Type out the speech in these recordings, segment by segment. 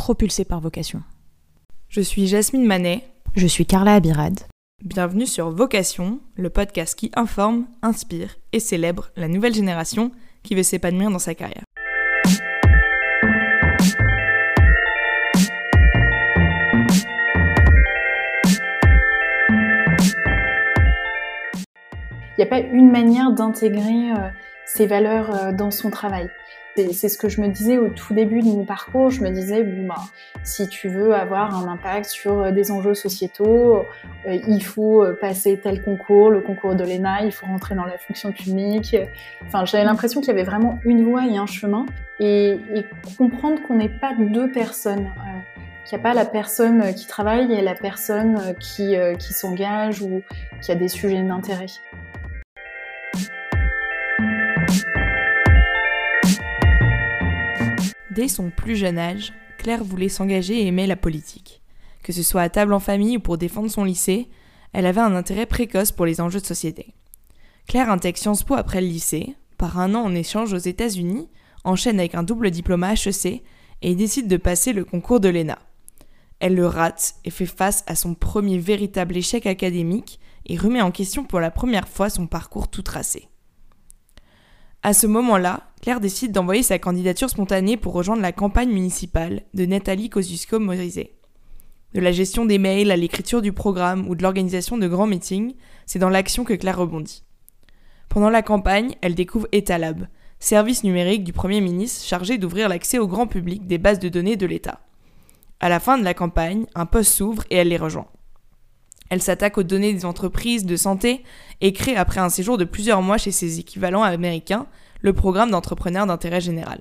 propulsés par vocation. Je suis Jasmine Manet. Je suis Carla Abirad. Bienvenue sur Vocation, le podcast qui informe, inspire et célèbre la nouvelle génération qui veut s'épanouir dans sa carrière. Il n'y a pas une manière d'intégrer ces valeurs dans son travail. C'est ce que je me disais au tout début de mon parcours. Je me disais, si tu veux avoir un impact sur des enjeux sociétaux, il faut passer tel concours, le concours de l'ENA, il faut rentrer dans la fonction publique. Enfin, j'avais l'impression qu'il y avait vraiment une voie et un chemin. Et comprendre qu'on n'est pas deux personnes. Qu'il n'y a pas la personne qui travaille et la personne qui s'engage ou qui a des sujets d'intérêt. Dès son plus jeune âge, Claire voulait s'engager et aimait la politique. Que ce soit à table en famille ou pour défendre son lycée, elle avait un intérêt précoce pour les enjeux de société. Claire intègre Sciences Po après le lycée, part un an en échange aux États-Unis, enchaîne avec un double diplôme à HEC et décide de passer le concours de l'ENA. Elle le rate et fait face à son premier véritable échec académique et remet en question pour la première fois son parcours tout tracé. À ce moment-là, Claire décide d'envoyer sa candidature spontanée pour rejoindre la campagne municipale de Nathalie Kosciusko-Morizet. De la gestion des mails à l'écriture du programme ou de l'organisation de grands meetings, c'est dans l'action que Claire rebondit. Pendant la campagne, elle découvre Etalab, service numérique du Premier ministre chargé d'ouvrir l'accès au grand public des bases de données de l'État. À la fin de la campagne, un poste s'ouvre et elle les rejoint. Elle s'attaque aux données des entreprises de santé et crée, après un séjour de plusieurs mois chez ses équivalents américains, le programme d'entrepreneurs d'intérêt général.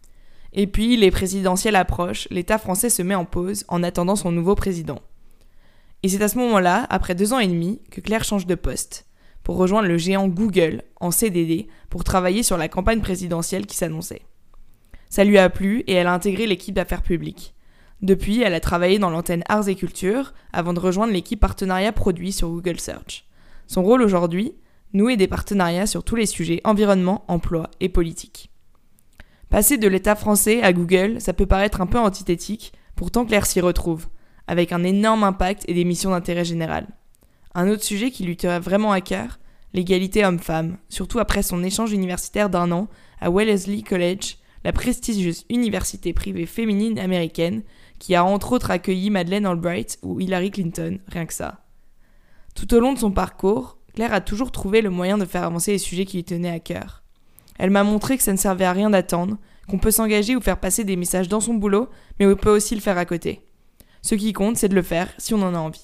Et puis, les présidentielles approchent, l'État français se met en pause en attendant son nouveau président. Et c'est à ce moment-là, après 2 ans et demi, que Claire change de poste, pour rejoindre le géant Google en CDD pour travailler sur la campagne présidentielle qui s'annonçait. Ça lui a plu et elle a intégré l'équipe d'affaires publiques. Depuis, elle a travaillé dans l'antenne Arts et Culture avant de rejoindre l'équipe partenariat produit sur Google Search. Son rôle aujourd'hui, nouer des partenariats sur tous les sujets environnement, emploi et politique. Passer de l'État français à Google, ça peut paraître un peu antithétique, pourtant Claire s'y retrouve, avec un énorme impact et des missions d'intérêt général. Un autre sujet qui lui tient vraiment à cœur, l'égalité homme-femme, surtout après son échange universitaire d'1 an à Wellesley College, la prestigieuse université privée féminine américaine, qui a entre autres accueilli Madeleine Albright ou Hillary Clinton, rien que ça. Tout au long de son parcours, Claire a toujours trouvé le moyen de faire avancer les sujets qui lui tenaient à cœur. Elle m'a montré que ça ne servait à rien d'attendre, qu'on peut s'engager ou faire passer des messages dans son boulot, mais on peut aussi le faire à côté. Ce qui compte, c'est de le faire si on en a envie.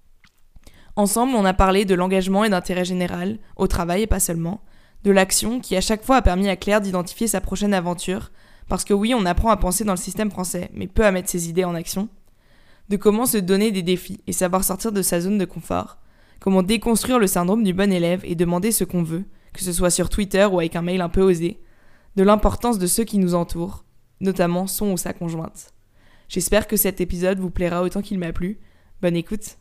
Ensemble, on a parlé de l'engagement et d'intérêt général, au travail et pas seulement, de l'action qui à chaque fois a permis à Claire d'identifier sa prochaine aventure, parce que oui, on apprend à penser dans le système français, mais peu à mettre ses idées en action. De comment se donner des défis et savoir sortir de sa zone de confort. Comment déconstruire le syndrome du bon élève et demander ce qu'on veut, que ce soit sur Twitter ou avec un mail un peu osé. De l'importance de ceux qui nous entourent, notamment son ou sa conjointe. J'espère que cet épisode vous plaira autant qu'il m'a plu. Bonne écoute.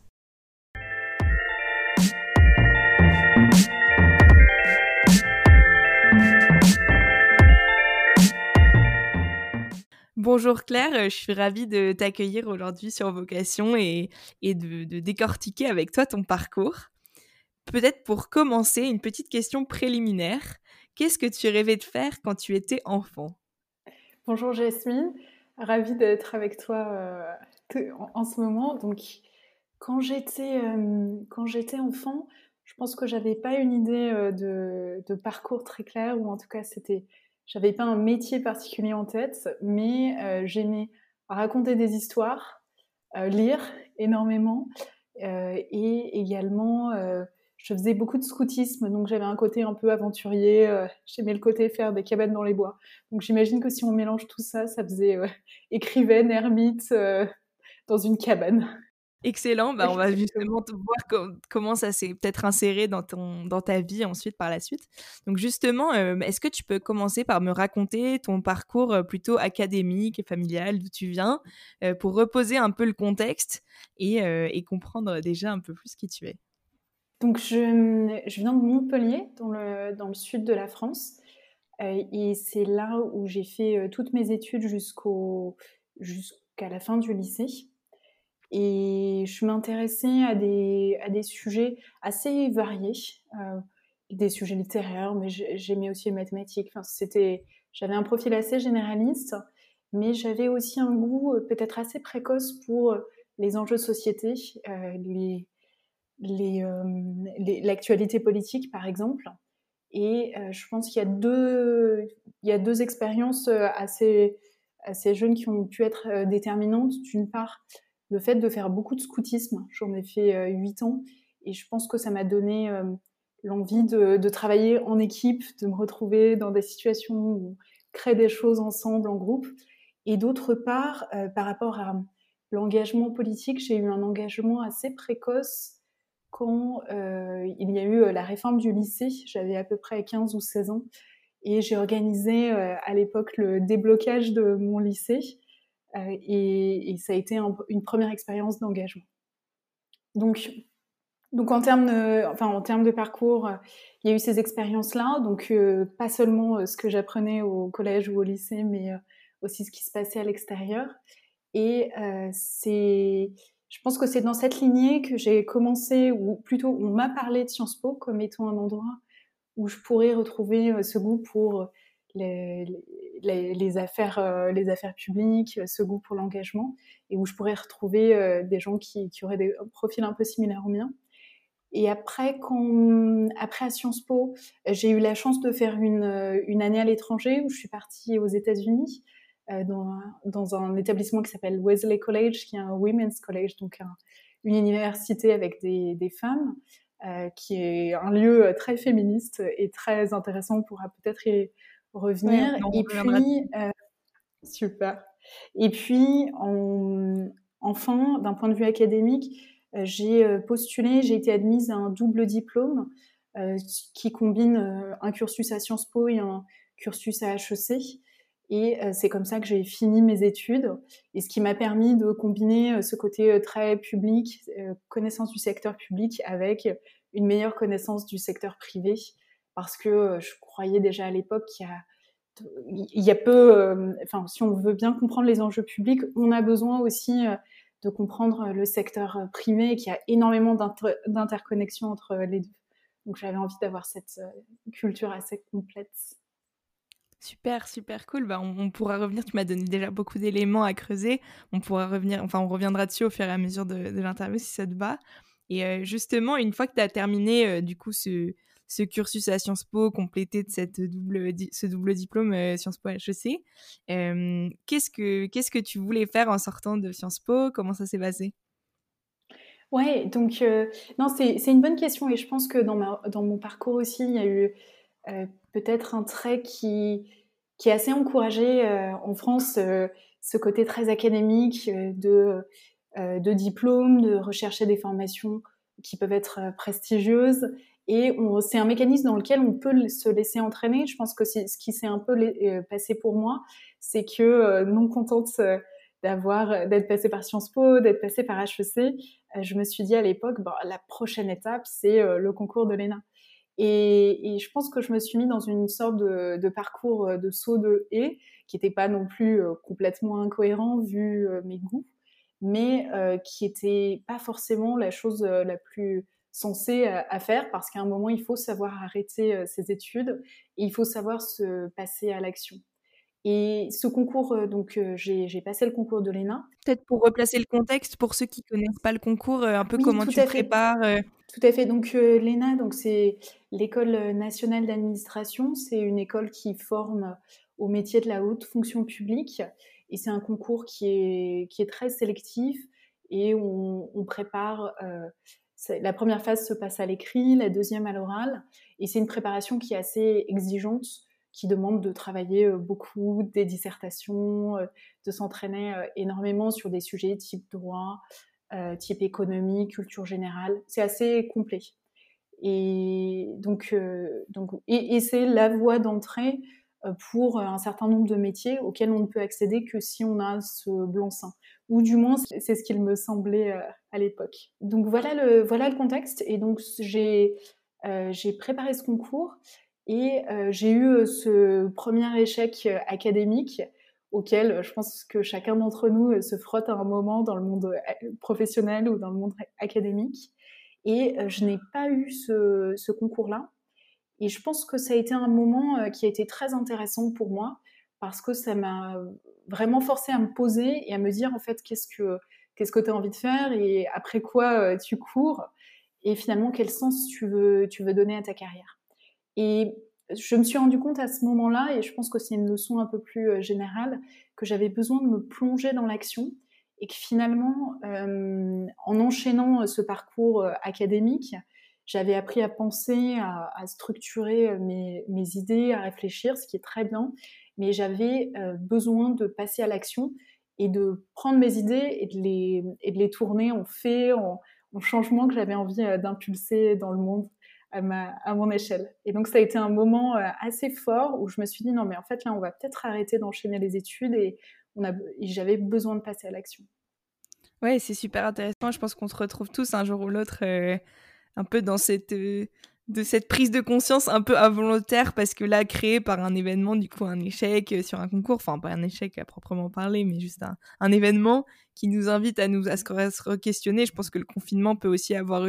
Bonjour Claire, je suis ravie de t'accueillir aujourd'hui sur Vocation et de décortiquer avec toi ton parcours. Peut-être pour commencer, une petite question préliminaire. Qu'est-ce que tu rêvais de faire quand tu étais enfant ? Bonjour Jasmine, ravie d'être avec toi en ce moment. Donc, quand j'étais enfant, je pense que j'avais pas une idée de parcours très clair, ou en tout cas j'avais pas un métier particulier en tête, mais j'aimais raconter des histoires, lire énormément, et également je faisais beaucoup de scoutisme, donc j'avais un côté un peu aventurier, j'aimais le côté faire des cabanes dans les bois. Donc j'imagine que si on mélange tout ça, ça faisait écrivaine, ermite dans une cabane. Excellent, on va justement voir comment ça s'est peut-être inséré dans ta vie ensuite par la suite. Donc justement, est-ce que tu peux commencer par me raconter ton parcours plutôt académique et familial, d'où tu viens, pour reposer un peu le contexte et comprendre déjà un peu plus qui tu es ? Donc je viens de Montpellier, dans le sud de la France, et c'est là où j'ai fait toutes mes études jusqu'au jusqu'à la fin du lycée. Et je m'intéressais à des sujets assez variés, des sujets littéraires, mais j'aimais aussi les mathématiques. Enfin, j'avais un profil assez généraliste, mais j'avais aussi un goût peut-être assez précoce pour les enjeux de société, l'actualité politique, par exemple. Et je pense qu'il y a deux expériences assez jeunes qui ont pu être déterminantes. D'une part, le fait de faire beaucoup de scoutisme. J'en ai fait 8 ans et je pense que ça m'a donné l'envie de travailler en équipe, de me retrouver dans des situations où on crée des choses ensemble, en groupe. Et d'autre part, par rapport à l'engagement politique, j'ai eu un engagement assez précoce quand il y a eu la réforme du lycée. J'avais à peu près 15 ou 16 ans et j'ai organisé à l'époque le déblocage de mon lycée et ça a été une première expérience d'engagement. Donc en termes de parcours, il y a eu ces expériences-là, donc pas seulement ce que j'apprenais au collège ou au lycée, mais aussi ce qui se passait à l'extérieur. Et je pense que c'est dans cette lignée que j'ai commencé, ou plutôt on m'a parlé de Sciences Po comme étant un endroit où je pourrais retrouver ce goût pour les affaires publiques, ce goût pour l'engagement, et où je pourrais retrouver des gens qui auraient des profils un peu similaires au mien. Et après à Sciences Po, j'ai eu la chance de faire une année à l'étranger où je suis partie aux États-Unis dans un établissement qui s'appelle Wesley College, qui est un women's college, donc une université avec des femmes, qui est un lieu très féministe et très intéressant. On pourra peut-être y revenir. Ouais, Et puis, super. Et puis, enfin, d'un point de vue académique, j'ai postulé, j'ai été admise à un double diplôme qui combine un cursus à Sciences Po et un cursus à HEC. Et c'est comme ça que j'ai fini mes études, et ce qui m'a permis de combiner ce côté très public, connaissance du secteur public, avec une meilleure connaissance du secteur privé, parce que je croyais déjà à l'époque qu'il y a peu, si on veut bien comprendre les enjeux publics, on a besoin aussi de comprendre le secteur privé, et qu'il y a énormément d'interconnexions entre les deux. Donc j'avais envie d'avoir cette culture assez complète. Super, super cool. Bah, on pourra revenir, tu m'as donné déjà beaucoup d'éléments à creuser. On pourra revenir, enfin, on reviendra dessus au fur et à mesure de l'interview si ça te va. Et justement, une fois que tu as terminé du coup ce cursus à Sciences Po, complété de ce double diplôme Sciences Po HEC, qu'est-ce que tu voulais faire en sortant de Sciences Po? Comment ça s'est passé? Ouais, donc non, c'est une bonne question, et je pense que dans mon parcours aussi, il y a eu peut-être un trait qui est assez encouragé en France, ce côté très académique de diplôme, de rechercher des formations qui peuvent être prestigieuses. Et c'est un mécanisme dans lequel on peut se laisser entraîner. Je pense que ce qui s'est un peu passé pour moi, c'est que non contente d'être passée par Sciences Po, d'être passée par HEC, je me suis dit à l'époque, la prochaine étape, c'est le concours de l'ENA. Et je pense que je me suis mis dans une sorte de parcours de saut de haie, qui n'était pas non plus complètement incohérent vu mes goûts, mais qui n'était pas forcément la chose la plus sensée à faire, parce qu'à un moment, il faut savoir arrêter ses études et il faut savoir se passer à l'action. Et ce concours, j'ai passé le concours de l'ENA. Peut-être pour replacer le contexte, pour ceux qui connaissent pas le concours, un peu Oui, comment tout tu à te fait. prépares. Tout à fait. Donc l'ENA, donc c'est l'École nationale d'administration. C'est une école qui forme au métier de la haute fonction publique, et c'est un concours qui est très sélectif, et on prépare. La première phase se passe à l'écrit, la deuxième à l'oral, et c'est une préparation qui est assez exigeante, qui demande de travailler beaucoup, des dissertations, de s'entraîner énormément sur des sujets type droit, type économie, culture générale. C'est assez complet. Et et c'est la voie d'entrée pour un certain nombre de métiers auxquels on ne peut accéder que si on a ce blanc-seing. Ou du moins, c'est ce qu'il me semblait à l'époque. Donc voilà le contexte. Et donc j'ai préparé ce concours, et j'ai eu ce premier échec académique auquel je pense que chacun d'entre nous se frotte à un moment dans le monde professionnel ou dans le monde académique. Et je n'ai pas eu ce concours-là. Et je pense que ça a été un moment qui a été très intéressant pour moi parce que ça m'a vraiment forcé à me poser et à me dire en fait qu'est-ce que tu as envie de faire et après quoi tu cours et finalement quel sens tu veux donner à ta carrière. Et je me suis rendu compte à ce moment-là, et je pense que c'est une leçon un peu plus générale, que j'avais besoin de me plonger dans l'action et que finalement, en enchaînant ce parcours académique, j'avais appris à penser, à structurer mes idées, à réfléchir, ce qui est très bien, mais j'avais besoin de passer à l'action et de prendre mes idées et de les tourner en faits, en changements que j'avais envie d'impulser dans le monde à mon échelle. Et donc ça a été un moment assez fort où je me suis dit non mais en fait là on va peut-être arrêter d'enchaîner les études et j'avais besoin de passer à l'action. Ouais, c'est super intéressant. Je pense qu'on se retrouve tous un jour ou l'autre un peu dans cette prise de conscience un peu involontaire parce que là, créé par un événement, du coup un échec sur un concours, enfin pas un échec à proprement parler, mais juste un événement qui nous invite à se re-questionner. Je pense que le confinement peut aussi avoir eu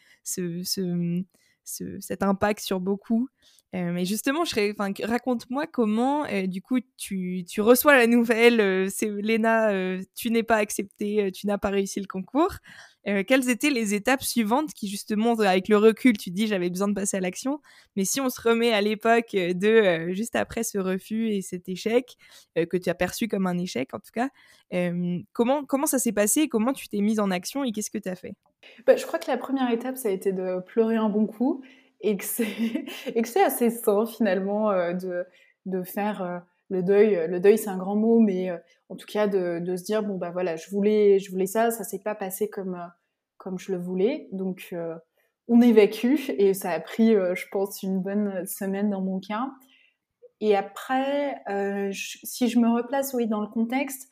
cet impact sur beaucoup. Mais justement, raconte-moi comment, du coup, tu reçois la nouvelle, c'est Léna, tu n'es pas acceptée, tu n'as pas réussi le concours. Quelles étaient les étapes suivantes qui, justement, avec le recul, tu dis j'avais besoin de passer à l'action. Mais si on se remet à l'époque juste après ce refus et cet échec, que tu as perçu comme un échec en tout cas, comment ça s'est passé et comment tu t'es mise en action et qu'est-ce que tu as fait? Je crois que la première étape, ça a été de pleurer un bon coup et que c'est assez sain finalement de faire le deuil. Le deuil, c'est un grand mot, mais en tout cas de se dire bon bah voilà, je voulais ça s'est pas passé comme je le voulais, donc on évacue et ça a pris, je pense, une bonne semaine dans mon cas. Et après, si je me replace, oui, dans le contexte,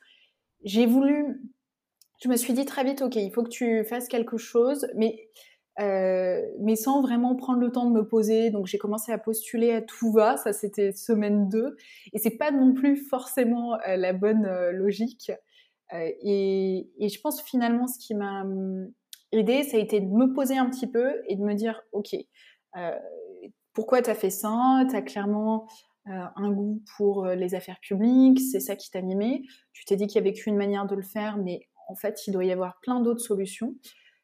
je me suis dit très vite, ok, il faut que tu fasses quelque chose, mais sans vraiment prendre le temps de me poser. Donc j'ai commencé à postuler à tout va, ça c'était semaine 2, et c'est pas non plus forcément la bonne logique. Et je pense finalement ce qui m'a aidée, ça a été de me poser un petit peu et de me dire, ok, euh, pourquoi t'as fait ça? T'as clairement un goût pour les affaires publiques, c'est ça qui t'animait. Tu t'es dit qu'il y avait qu'une manière de le faire, mais en fait, il doit y avoir plein d'autres solutions.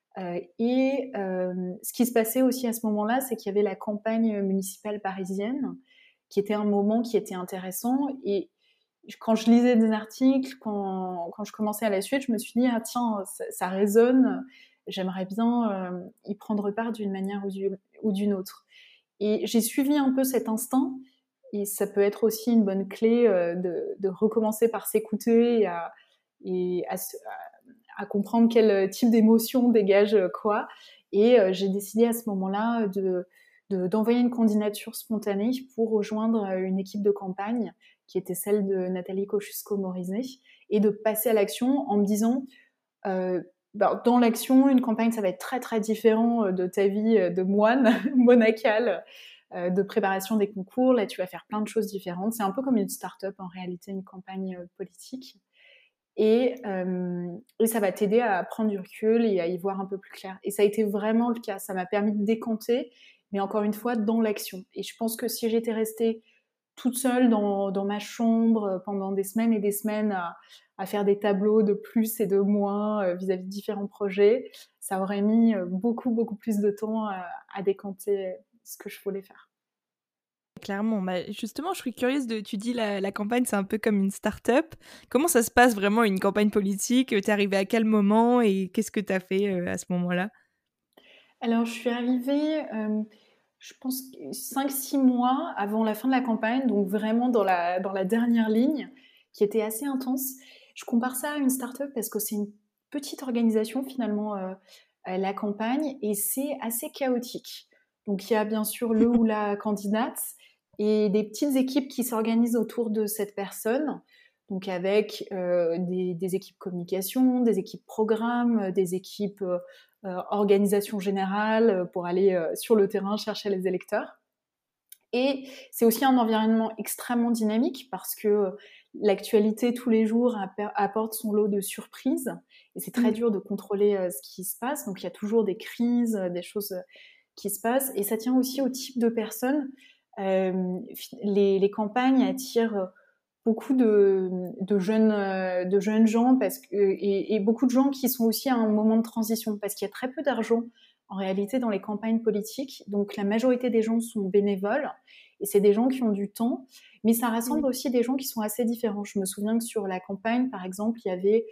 Ce qui se passait aussi à ce moment-là, c'est qu'il y avait la campagne municipale parisienne, qui était un moment qui était intéressant. Et quand je lisais des articles, quand je commençais à la suite, je me suis dit, ah tiens, ça résonne, j'aimerais bien y prendre part d'une manière ou d'une autre. Et j'ai suivi un peu cet instinct, et ça peut être aussi une bonne clé de recommencer par s'écouter et à comprendre quel type d'émotion dégage quoi. Et j'ai décidé à ce moment-là d'envoyer une candidature spontanée pour rejoindre une équipe de campagne qui était celle de Nathalie Kosciusko-Morizet et de passer à l'action en me disant dans l'action, une campagne, ça va être très très différent de ta vie de moine monacale de préparation des concours. Là, tu vas faire plein de choses différentes. C'est un peu comme une start-up en réalité, une campagne politique. Et ça va t'aider à prendre du recul et à y voir un peu plus clair. Et ça a été vraiment le cas. Ça m'a permis de décanter, mais encore une fois, dans l'action. Et je pense que si j'étais restée toute seule dans ma chambre pendant des semaines et des semaines à faire des tableaux de plus et de moins vis-à-vis de différents projets, ça aurait mis beaucoup, beaucoup plus de temps à décanter ce que je voulais faire. Clairement, bah, justement, je suis curieuse tu dis la campagne, c'est un peu comme une start-up. Comment ça se passe vraiment une campagne politique? T'es arrivée à quel moment et qu'est-ce que t'as fait à ce moment-là? Alors, je suis arrivée, je pense, 5-6 mois avant la fin de la campagne, donc vraiment dans la dernière ligne, qui était assez intense. Je compare ça à une start-up parce que c'est une petite organisation finalement, la campagne, et c'est assez chaotique. Donc il y a bien sûr le ou la candidate et des petites équipes qui s'organisent autour de cette personne, donc avec des équipes communication, des équipes programme, des équipes organisation générale pour aller sur le terrain chercher les électeurs. Et c'est aussi un environnement extrêmement dynamique parce que l'actualité tous les jours apporte son lot de surprises et c'est très dur de contrôler ce qui se passe. Donc il y a toujours des crises, des choses qui se passent et ça tient aussi au type de personnes. Les campagnes attirent beaucoup de jeunes gens et beaucoup de gens qui sont aussi à un moment de transition parce qu'il y a très peu d'argent en réalité dans les campagnes politiques. Donc la majorité des gens sont bénévoles et c'est des gens qui ont du temps, mais ça rassemble aussi des gens qui sont assez différents. Je me souviens que sur la campagne, par exemple, il y avait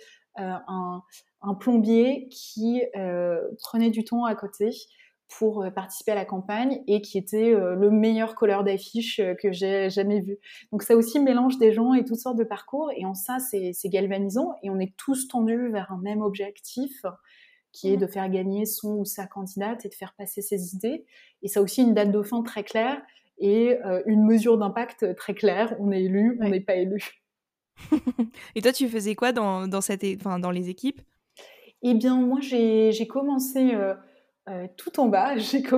un plombier qui prenait du temps à côté pour participer à la campagne et qui était le meilleur colleur d'affiches que j'ai jamais vu. Donc ça aussi mélange des gens et toutes sortes de parcours et en ça c'est galvanisant et on est tous tendus vers un même objectif qui est de faire gagner son ou sa candidate et de faire passer ses idées. Et ça a aussi une date de fin très claire et une mesure d'impact très claire. On est élu, on n'est pas élu. Et toi, tu faisais quoi dans les équipes ? Eh bien, moi, j'ai commencé tout en bas.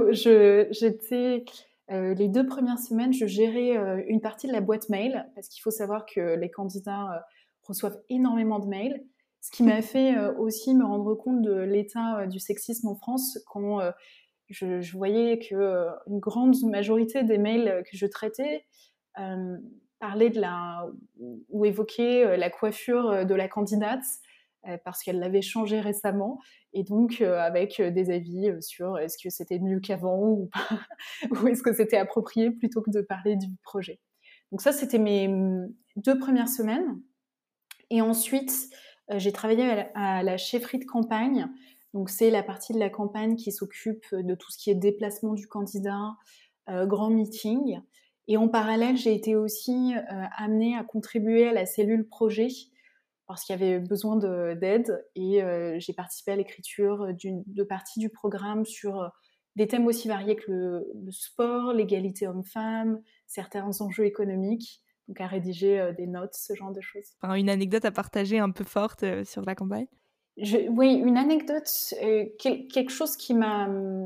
J'étais les 2 premières semaines, je gérais une partie de la boîte mail parce qu'il faut savoir que les candidats reçoivent énormément de mails. Ce qui m'a fait aussi me rendre compte de l'état du sexisme en France quand je voyais que une grande majorité des mails que je traitais parlaient ou évoquaient la coiffure de la candidate parce qu'elle l'avait changé récemment et donc avec des avis sur est-ce que c'était mieux qu'avant ou pas, ou est-ce que c'était approprié plutôt que de parler du projet. Donc ça, c'était mes 2 premières semaines. Et ensuite, j'ai travaillé à la chefferie de campagne. Donc c'est la partie de la campagne qui s'occupe de tout ce qui est déplacement du candidat, grand meeting. Et en parallèle, j'ai été aussi amenée à contribuer à la cellule projet parce qu'il y avait besoin d'aide et j'ai participé à l'écriture de parties du programme sur des thèmes aussi variés que le sport, l'égalité homme-femme, certains enjeux économiques, donc à rédiger des notes, ce genre de choses. Enfin, une anecdote à partager un peu forte sur la campagne ? Oui, une anecdote, quelque chose qui m'a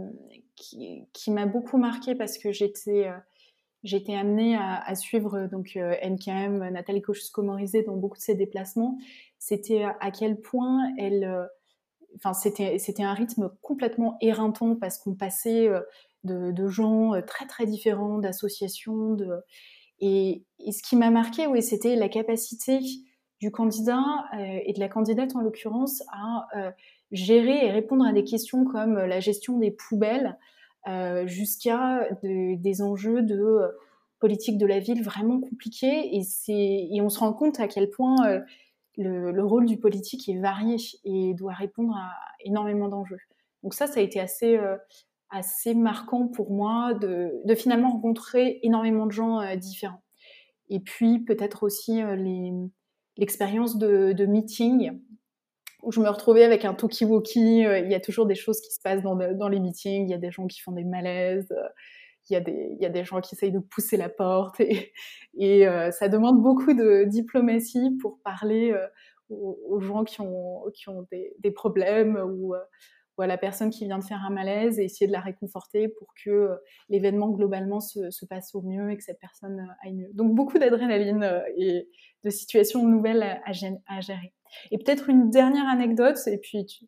beaucoup marqué parce que j'étais amenée à suivre donc NKM, Nathalie Kosciusko-Morizet dans beaucoup de ses déplacements. C'était à quel point c'était un rythme complètement éreintant parce qu'on passait de gens très très différents, d'associations, et ce qui m'a marqué, oui, c'était la capacité du candidat et de la candidate en l'occurrence à gérer et répondre à des questions comme la gestion des poubelles jusqu'à des enjeux de politique de la ville vraiment compliqués et on se rend compte à quel point le rôle du politique est varié et doit répondre à énormément d'enjeux. Donc ça a été assez marquant pour moi de finalement rencontrer énormément de gens différents. Et puis peut-être aussi l'expérience de meeting où je me retrouvais avec un talkie-walkie. Il y a toujours des choses qui se passent dans les meetings. Il y a des gens qui font des malaises. Il y a des gens qui essayent de pousser la porte. Et ça demande beaucoup de diplomatie pour parler aux gens qui ont des problèmes ou à la personne qui vient de faire un malaise et essayer de la réconforter pour que l'événement globalement se passe au mieux et que cette personne aille mieux. Donc beaucoup d'adrénaline et de situations nouvelles à gérer. Et peut-être une dernière anecdote, c'est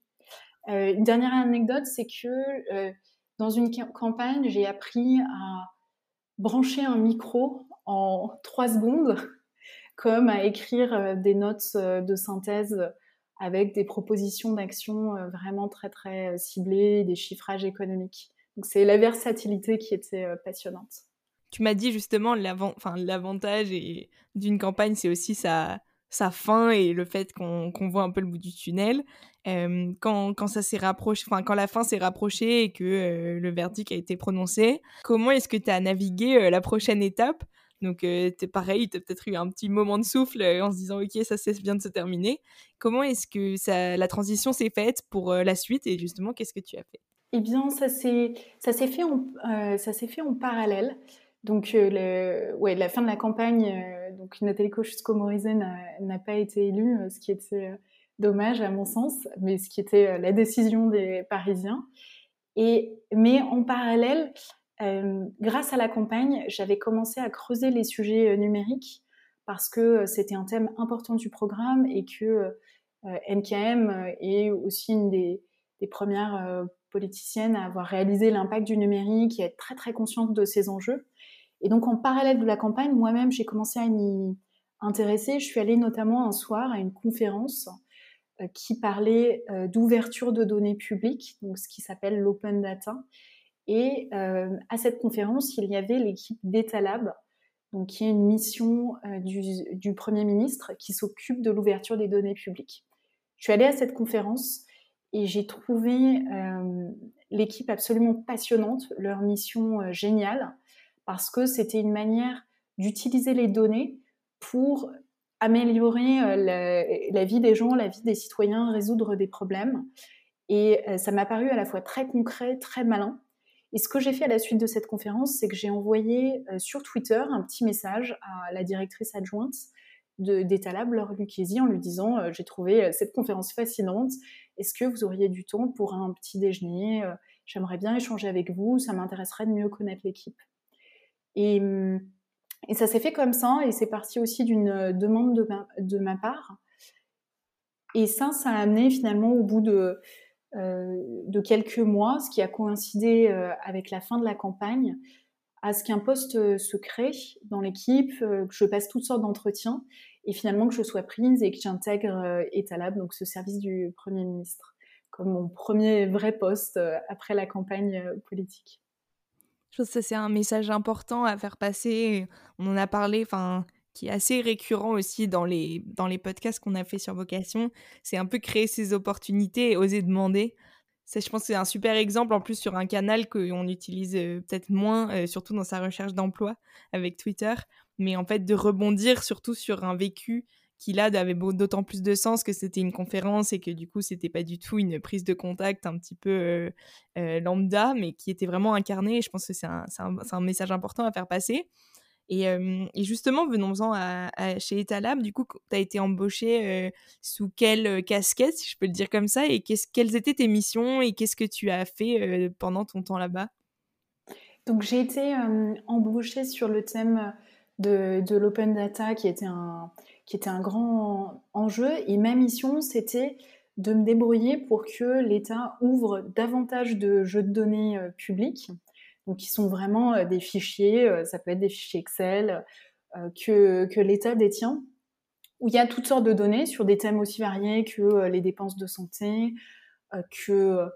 que dans une campagne, j'ai appris à brancher un micro en 3 secondes, comme à écrire des notes de synthèse avec des propositions d'action vraiment très très ciblées, des chiffrages économiques. Donc c'est la versatilité qui était passionnante. Tu m'as dit justement l'avantage d'une campagne, c'est aussi sa fin et le fait qu'on voit un peu le bout du tunnel. Quand ça s'est rapproché, quand la fin s'est rapprochée et que le verdict a été prononcé, comment est-ce que tu as navigué la prochaine étape ? Donc t'es pareil, t'as peut-être eu un petit moment de souffle en se disant ok, ça vient de se terminer. Comment est-ce que la transition s'est faite pour la suite et justement qu'est-ce que tu as fait ? Eh bien, ça s'est fait en parallèle. Donc, la fin de la campagne, donc Nathalie Kosciusko-Morizet n'a pas été élue, ce qui était dommage à mon sens, mais ce qui était la décision des Parisiens. Mais en parallèle, grâce à la campagne, j'avais commencé à creuser les sujets numériques parce que c'était un thème important du programme et que NKM est aussi une des premières politiciennes à avoir réalisé l'impact du numérique et à être très très consciente de ces enjeux. Et donc en parallèle de la campagne, moi-même j'ai commencé à m'y intéresser. Je suis allée notamment un soir à une conférence qui parlait d'ouverture de données publiques, donc ce qui s'appelle l'open data. Et à cette conférence, il y avait l'équipe d'Etalab, donc qui est une mission du Premier ministre qui s'occupe de l'ouverture des données publiques. Je suis allée à cette conférence et j'ai trouvé l'équipe absolument passionnante, leur mission géniale, parce que c'était une manière d'utiliser les données pour améliorer la vie des gens, la vie des citoyens, résoudre des problèmes. Et ça m'a paru à la fois très concret, très malin. Et ce que j'ai fait à la suite de cette conférence, c'est que j'ai envoyé sur Twitter un petit message à la directrice adjointe d'Etalab, Laure Lucchesi, en lui disant j'ai trouvé cette conférence fascinante, est-ce que vous auriez du temps pour un petit déjeuner, j'aimerais bien échanger avec vous, ça m'intéresserait de mieux connaître l'équipe. Et ça s'est fait comme ça, et c'est parti aussi d'une demande de ma part. Et ça a amené finalement au bout de quelques mois, ce qui a coïncidé avec la fin de la campagne, à ce qu'un poste se crée dans l'équipe, que je passe toutes sortes d'entretiens, et finalement que je sois prise et que j'intègre Etalab, donc ce service du Premier ministre, comme mon premier vrai poste après la campagne politique. Je pense que ça, c'est un message important à faire passer. On en a parlé, qui est assez récurrent aussi dans les podcasts qu'on a fait sur Vocation. C'est un peu créer ces opportunités et oser demander. Ça, je pense que c'est un super exemple, en plus sur un canal qu'on utilise peut-être moins, surtout dans sa recherche d'emploi avec Twitter. Mais en fait, de rebondir surtout sur un vécu qui là avait d'autant plus de sens que c'était une conférence et que du coup c'était pas du tout une prise de contact un petit peu lambda, mais qui était vraiment incarnée. Et je pense que c'est un message important à faire passer. Et justement, venons-en chez Etalab, du coup, tu as été embauchée sous quelle casquette, si je peux le dire comme ça, et quelles étaient tes missions et qu'est-ce que tu as fait pendant ton temps là-bas? Donc j'ai été embauchée sur le thème de l'open data qui était un grand enjeu, et ma mission c'était de me débrouiller pour que l'État ouvre davantage de jeux de données publics, donc qui sont vraiment des fichiers, ça peut être des fichiers Excel que l'État détient, où il y a toutes sortes de données sur des thèmes aussi variés que les dépenses de santé, que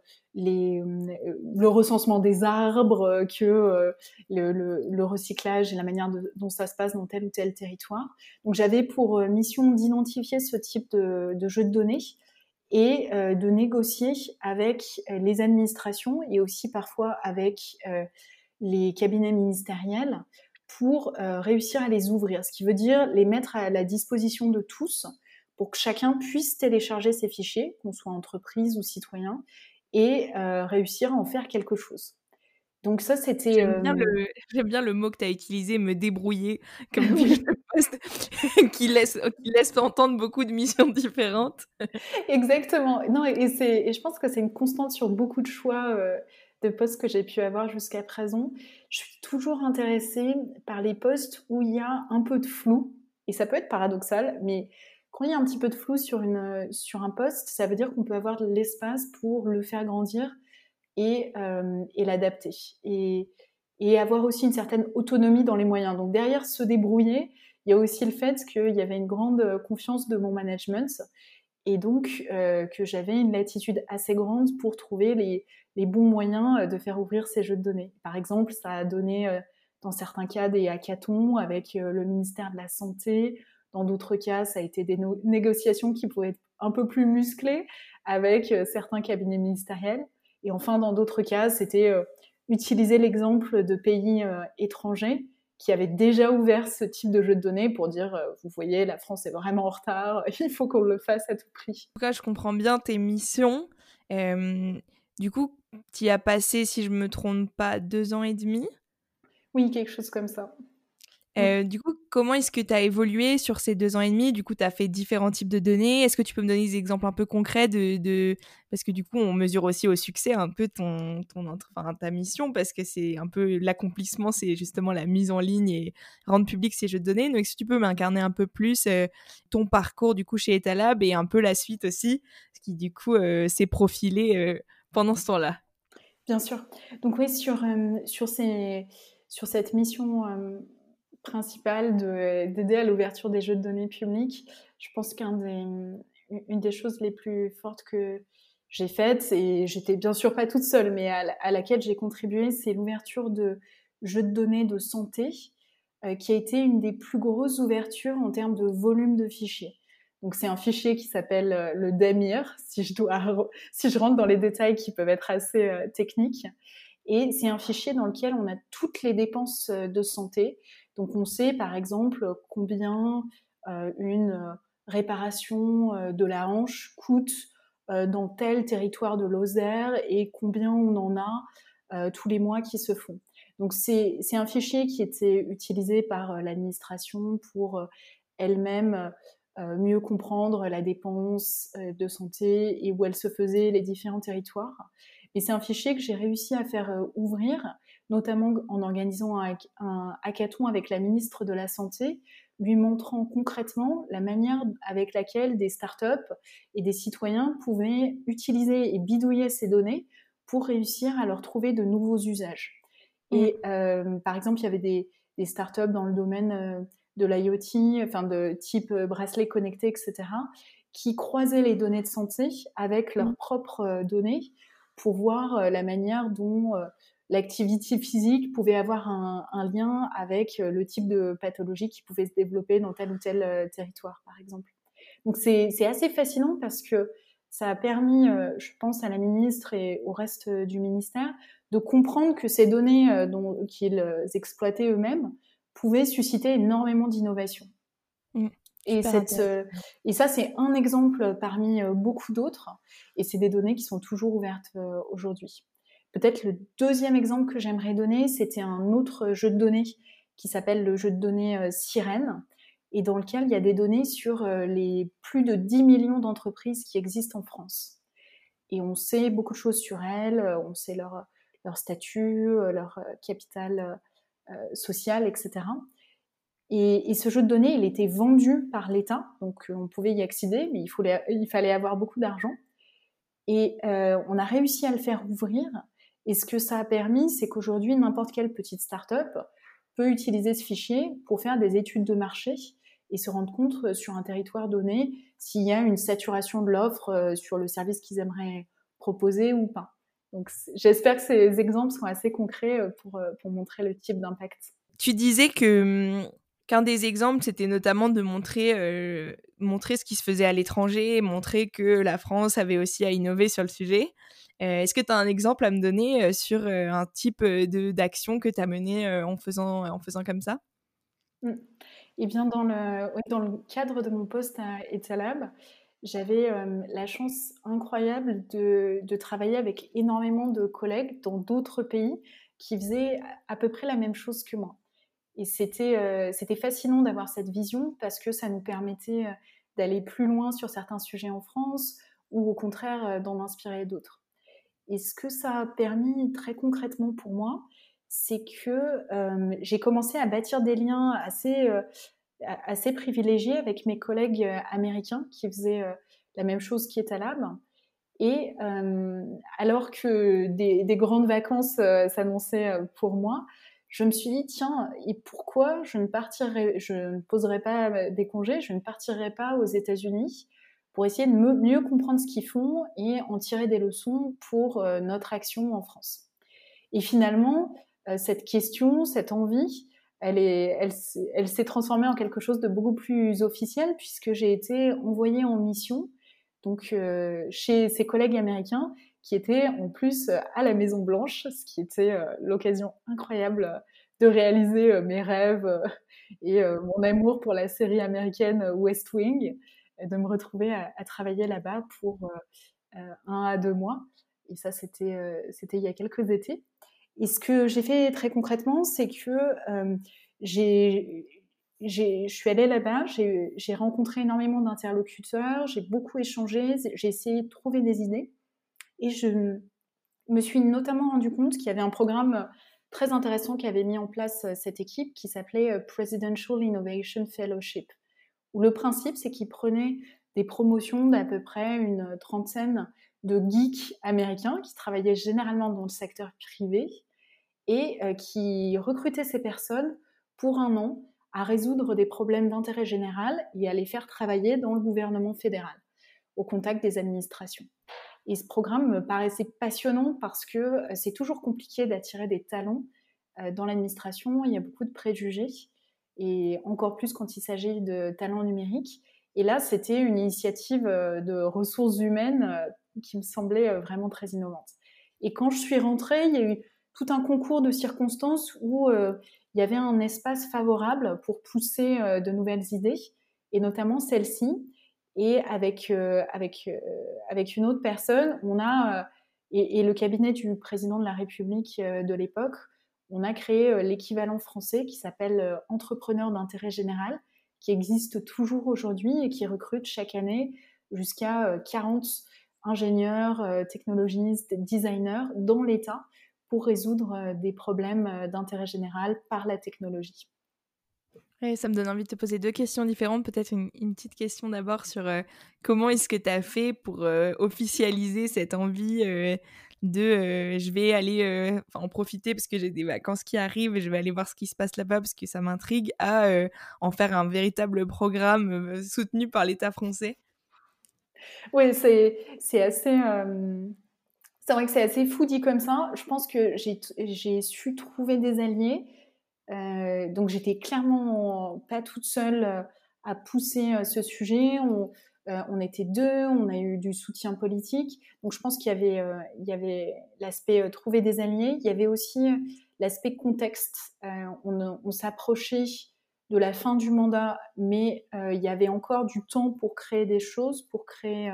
le recensement des arbres, que le recyclage et la manière dont ça se passe dans tel ou tel territoire. Donc j'avais pour mission d'identifier ce type de jeu de données et de négocier avec les administrations et aussi parfois avec les cabinets ministériels pour réussir à les ouvrir, ce qui veut dire les mettre à la disposition de tous pour que chacun puisse télécharger ces fichiers, qu'on soit entreprise ou citoyen, et réussir à en faire quelque chose. Donc ça, c'était... J'aime bien le mot que tu as utilisé, me débrouiller, comme fiche de poste, qui laisse entendre beaucoup de missions différentes. Exactement. Non, et je pense que c'est une constante sur beaucoup de choix de postes que j'ai pu avoir jusqu'à présent. Je suis toujours intéressée par les postes où il y a un peu de flou, et ça peut être paradoxal, mais quand il y a un petit peu de flou sur un poste, ça veut dire qu'on peut avoir de l'espace pour le faire grandir et l'adapter. Et avoir aussi une certaine autonomie dans les moyens. Donc derrière se débrouiller, il y a aussi le fait qu'il y avait une grande confiance de mon management, et donc que j'avais une latitude assez grande pour trouver les bons moyens de faire ouvrir ces jeux de données. Par exemple, ça a donné dans certains cas des hackathons avec le ministère de la Santé. Dans d'autres cas, ça a été des négociations qui pouvaient être un peu plus musclées avec certains cabinets ministériels. Et enfin, dans d'autres cas, c'était utiliser l'exemple de pays étrangers qui avaient déjà ouvert ce type de jeu de données pour dire vous voyez, la France est vraiment en retard, il faut qu'on le fasse à tout prix. En tout cas, je comprends bien tes missions. Du coup, tu y as passé, si je me trompe pas, 2 ans et demi. Oui, quelque chose comme ça. Du coup, comment est-ce que tu as évolué sur ces 2 ans et demi? Du coup, tu as fait différents types de données. Est-ce que tu peux me donner des exemples un peu concrets parce que du coup, on mesure aussi au succès un peu ta mission, parce que c'est un peu l'accomplissement, c'est justement la mise en ligne et rendre public ces jeux de données. Donc, est-ce que tu peux m'incarner un peu plus ton parcours du coup chez Etalab et un peu la suite aussi, ce qui du coup s'est profilé pendant ce temps-là? Bien sûr. Donc oui, sur cette mission principale d'aider à l'ouverture des jeux de données publics, je pense une des choses les plus fortes que j'ai faites, et j'étais bien sûr pas toute seule, mais à laquelle j'ai contribué, c'est l'ouverture de jeux de données de santé, qui a été une des plus grosses ouvertures en termes de volume de fichiers. Donc c'est un fichier qui s'appelle le DAMIR, si je rentre dans les détails qui peuvent être assez techniques. Et c'est un fichier dans lequel on a toutes les dépenses de santé. Donc on sait par exemple combien une réparation de la hanche coûte dans tel territoire de Lozère, et combien on en a tous les mois qui se font. Donc c'est un fichier qui était utilisé par l'administration pour elle-même mieux comprendre la dépense de santé et où elle se faisait les différents territoires. Et c'est un fichier que j'ai réussi à faire ouvrir, notamment en organisant un hackathon avec la ministre de la Santé, lui montrant concrètement la manière avec laquelle des startups et des citoyens pouvaient utiliser et bidouiller ces données pour réussir à leur trouver de nouveaux usages. Et par exemple, il y avait des startups dans le domaine de l'IoT, enfin de type bracelet connecté, etc., qui croisaient les données de santé avec leurs propres données pour voir la manière dont l'activité physique pouvait avoir un lien avec le type de pathologie qui pouvait se développer dans tel ou tel territoire, par exemple. Donc c'est assez fascinant parce que ça a permis, je pense, à la ministre et au reste du ministère de comprendre que ces données qu'ils exploitaient eux-mêmes pouvaient susciter énormément d'innovation. Et ça, c'est un exemple parmi beaucoup d'autres, et c'est des données qui sont toujours ouvertes aujourd'hui. Peut-être le deuxième exemple que j'aimerais donner, c'était un autre jeu de données qui s'appelle le jeu de données Sirène, et dans lequel il y a des données sur les plus de 10 millions d'entreprises qui existent en France. Et on sait beaucoup de choses sur elles, on sait leur statut, leur capital social, etc. Et ce jeu de données, il était vendu par l'État, donc on pouvait y accéder, mais il fallait avoir beaucoup d'argent. Et on a réussi à le faire ouvrir. Et ce que ça a permis, c'est qu'aujourd'hui, n'importe quelle petite start-up peut utiliser ce fichier pour faire des études de marché et se rendre compte sur un territoire donné s'il y a une saturation de l'offre sur le service qu'ils aimeraient proposer ou pas. Donc j'espère que ces exemples sont assez concrets pour montrer le type d'impact. Tu disais qu'un des exemples, c'était notamment de montrer ce qui se faisait à l'étranger, montrer que la France avait aussi à innover sur le sujet. Est-ce que tu as un exemple à me donner sur un type d'action que tu as mené en faisant comme ça? Eh bien, dans le cadre de mon poste à Etalab, j'avais la chance incroyable de travailler avec énormément de collègues dans d'autres pays qui faisaient à peu près la même chose que moi. Et c'était fascinant d'avoir cette vision parce que ça nous permettait d'aller plus loin sur certains sujets en France, ou au contraire d'en inspirer d'autres. Et ce que ça a permis très concrètement pour moi, c'est que j'ai commencé à bâtir des liens assez privilégiés avec mes collègues américains qui faisaient la même chose qu'Etalab. Et alors que des grandes vacances s'annonçaient pour moi, je me suis dit, tiens, et pourquoi je ne poserai pas des congés, je ne partirai pas aux États-Unis pour essayer de mieux comprendre ce qu'ils font et en tirer des leçons pour notre action en France. Et finalement, cette question, cette envie, elle s'est transformée en quelque chose de beaucoup plus officiel, puisque j'ai été envoyée en mission donc chez ses collègues américains qui étaient en plus à la Maison Blanche, ce qui était l'occasion incroyable de réaliser mes rêves et mon amour pour la série américaine West Wing, et de me retrouver à travailler là-bas pour 1 à 2 mois. Et ça, c'était il y a quelques étés. Et ce que j'ai fait très concrètement, c'est que j'ai je suis allée là-bas, j'ai rencontré énormément d'interlocuteurs, j'ai beaucoup échangé, j'ai essayé de trouver des idées. Et je me suis notamment rendu compte qu'il y avait un programme très intéressant qu'avait mis en place cette équipe qui s'appelait Presidential Innovation Fellowship, où le principe, c'est qu'ils prenaient des promotions d'à peu près une trentaine de geeks américains qui travaillaient généralement dans le secteur privé et qui recrutaient ces personnes pour un an à résoudre des problèmes d'intérêt général et à les faire travailler dans le gouvernement fédéral, au contact des administrations. Et ce programme me paraissait passionnant parce que c'est toujours compliqué d'attirer des talents dans l'administration. Il y a beaucoup de préjugés, et encore plus quand il s'agit de talents numériques. Et là, c'était une initiative de ressources humaines qui me semblait vraiment très innovante. Et quand je suis rentrée, il y a eu tout un concours de circonstances où il y avait un espace favorable pour pousser de nouvelles idées, et notamment celle-ci. Et avec une autre personne, on a et le cabinet du président de la République de l'époque, on a créé l'équivalent français qui s'appelle Entrepreneur d'intérêt général, qui existe toujours aujourd'hui et qui recrute chaque année jusqu'à 40 ingénieurs, technologistes, designers dans l'État pour résoudre des problèmes d'intérêt général par la technologie. Ouais, ça me donne envie de te poser 2 questions différentes. Peut-être une petite question d'abord sur comment est-ce que tu as fait pour officialiser cette envie de je vais aller en profiter parce que j'ai des vacances qui arrivent et je vais aller voir ce qui se passe là-bas parce que ça m'intrigue, à en faire un véritable programme soutenu par l'État français? Oui, c'est assez. C'est vrai que c'est assez fou dit comme ça. Je pense que j'ai su trouver des alliés. Donc j'étais clairement pas toute seule à pousser ce sujet. On était deux, on a eu du soutien politique. Donc je pense il y avait l'aspect trouver des alliés. Il y avait aussi l'aspect contexte. On s'approchait de la fin du mandat, mais il y avait encore du temps pour créer des choses, pour créer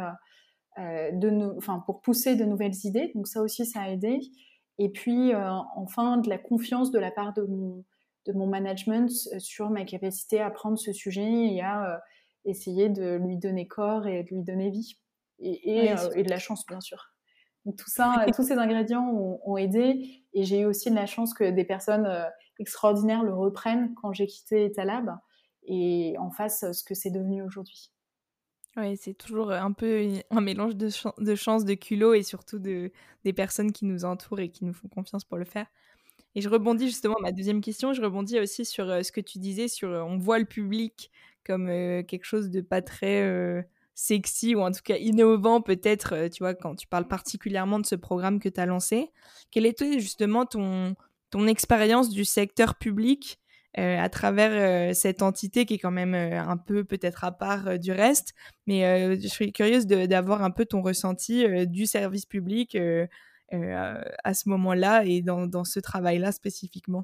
pour pousser de nouvelles idées. Donc ça aussi, ça a aidé. Et puis, enfin, de la confiance de la part de mon management sur ma capacité à prendre ce sujet et à essayer de lui donner corps et de lui donner vie. Et de la chance, bien sûr. Donc tout ça, tous ces ingrédients ont aidé. Et j'ai eu aussi de la chance que des personnes extraordinaires le reprennent quand j'ai quitté Etalab et en fassent ce que c'est devenu aujourd'hui. Ouais, c'est toujours un peu un mélange de chance, de culot et surtout des personnes qui nous entourent et qui nous font confiance pour le faire. Et je rebondis justement, ma deuxième question, je rebondis aussi sur ce que tu disais sur on voit le public comme quelque chose de pas très sexy ou en tout cas innovant peut-être, tu vois, quand tu parles particulièrement de ce programme que tu as lancé. Quelle était justement ton expérience du secteur public à travers cette entité qui est quand même un peu peut-être à part du reste, mais je suis curieuse d'avoir un peu ton ressenti du service public à ce moment-là et dans ce travail-là spécifiquement.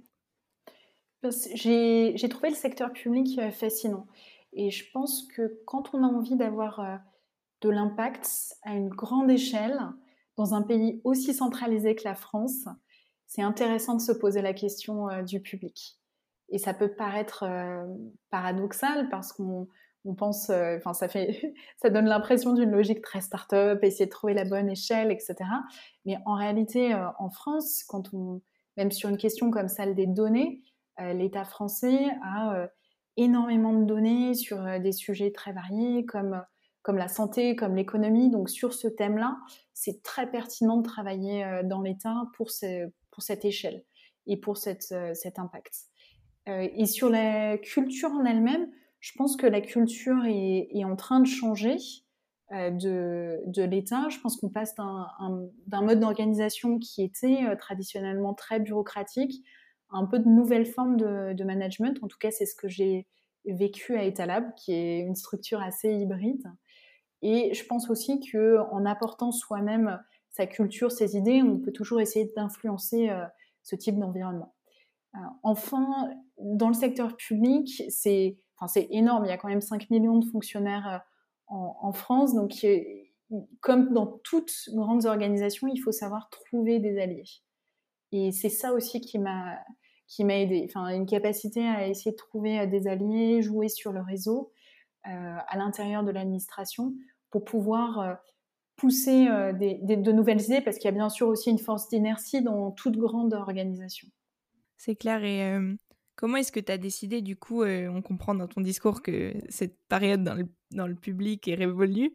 J'ai trouvé le secteur public fascinant. Et je pense que quand on a envie d'avoir de l'impact à une grande échelle, dans un pays aussi centralisé que la France, c'est intéressant de se poser la question du public. Et ça peut paraître paradoxal parce qu'on pense, enfin ça donne l'impression d'une logique très start-up, essayer de trouver la bonne échelle, etc. Mais en réalité, en France, même sur une question comme celle des données, l'État français a énormément de données sur des sujets très variés comme la santé, comme l'économie. Donc sur ce thème-là, c'est très pertinent de travailler dans l'État pour cette échelle et pour cet impact. Et sur la culture en elle-même, je pense que la culture est en train de changer de l'État. Je pense qu'on passe d'un mode d'organisation qui était traditionnellement très bureaucratique à un peu de nouvelles formes de management. En tout cas, c'est ce que j'ai vécu à Etalab, qui est une structure assez hybride. Et je pense aussi qu'en apportant soi-même sa culture, ses idées, on peut toujours essayer d'influencer ce type d'environnement. Enfin, dans le secteur public, c'est énorme. Il y a quand même 5 millions de fonctionnaires en France. Donc, comme dans toutes grandes organisations, il faut savoir trouver des alliés. Et c'est ça aussi qui m'a qui m'a aidée. Enfin, une capacité à essayer de trouver des alliés, jouer sur le réseau à l'intérieur de l'administration pour pouvoir pousser de nouvelles idées, parce qu'il y a bien sûr aussi une force d'inertie dans toute grande organisation. C'est clair. Et comment est-ce que tu as décidé, du coup, on comprend dans ton discours que cette période dans le public est révolue.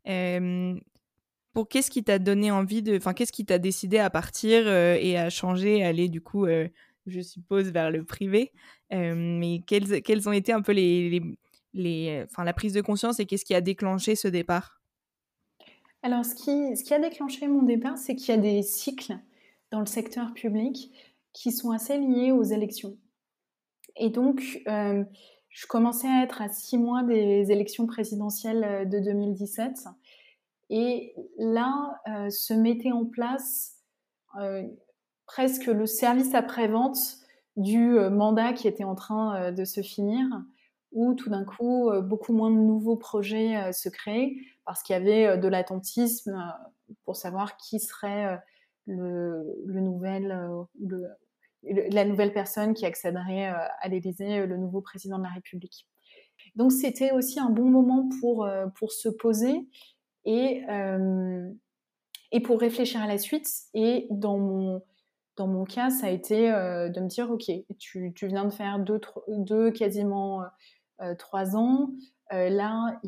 Pour qu'est-ce qui t'a donné envie enfin, qu'est-ce qui t'a décidé à partir et à changer, aller du coup, je suppose, vers le privé. Mais quelles ont été un peu enfin, la prise de conscience, et qu'est-ce qui a déclenché ce départ? Alors, ce qui a déclenché mon départ, c'est qu'il y a des cycles dans le secteur public qui sont assez liés aux élections. Et donc, je commençais à être à 6 mois des élections présidentielles de 2017. Et là, se mettait en place presque le service après-vente du mandat qui était en train de se finir, où tout d'un coup, beaucoup moins de nouveaux projets se créaient, parce qu'il y avait de l'attentisme pour savoir qui serait la nouvelle personne qui accéderait à l'Élysée, le nouveau président de la République. Donc c'était aussi un bon moment pour se poser et pour réfléchir à la suite. Et dans mon cas, ça a été de me dire, ok, tu viens de faire quasiment 3 ans. Là,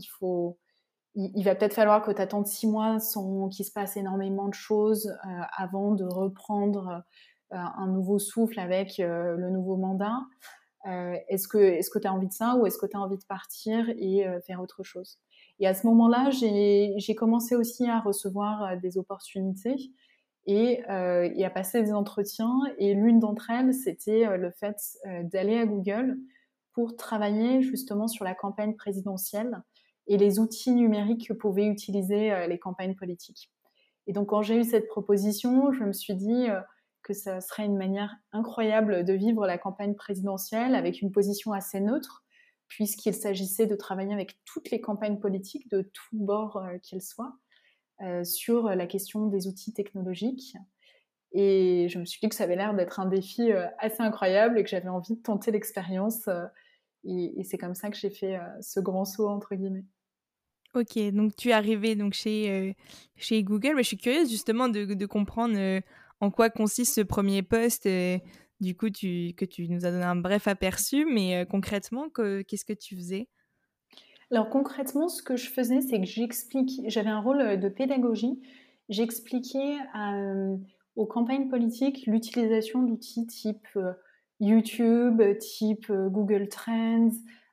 il va peut-être falloir que tu attendes 6 mois sans qu'il se passe énormément de choses avant de reprendre un nouveau souffle avec le nouveau mandat. Est-ce que tu as envie de ça, ou est-ce que tu as envie de partir et faire autre chose? Et à ce moment-là, j'ai commencé aussi à recevoir des opportunités et à passer des entretiens. Et l'une d'entre elles, c'était le fait d'aller à Google pour travailler justement sur la campagne présidentielle et les outils numériques que pouvaient utiliser les campagnes politiques. Et donc, quand j'ai eu cette proposition, je me suis dit que ça serait une manière incroyable de vivre la campagne présidentielle avec une position assez neutre, puisqu'il s'agissait de travailler avec toutes les campagnes politiques, de tous bords qu'elles soient, sur la question des outils technologiques. Et je me suis dit que ça avait l'air d'être un défi assez incroyable et que j'avais envie de tenter l'expérience. Et c'est comme ça que j'ai fait ce grand saut, entre guillemets. OK, donc tu es arrivée donc chez Google. Mais je suis curieuse justement de comprendre, en quoi consiste ce premier poste. Du coup, que tu nous as donné un bref aperçu, mais concrètement, qu'est-ce que tu faisais? Alors concrètement, ce que je faisais, c'est que j'avais un rôle de pédagogie. J'expliquais aux campagnes politiques l'utilisation d'outils type YouTube, type Google Trends.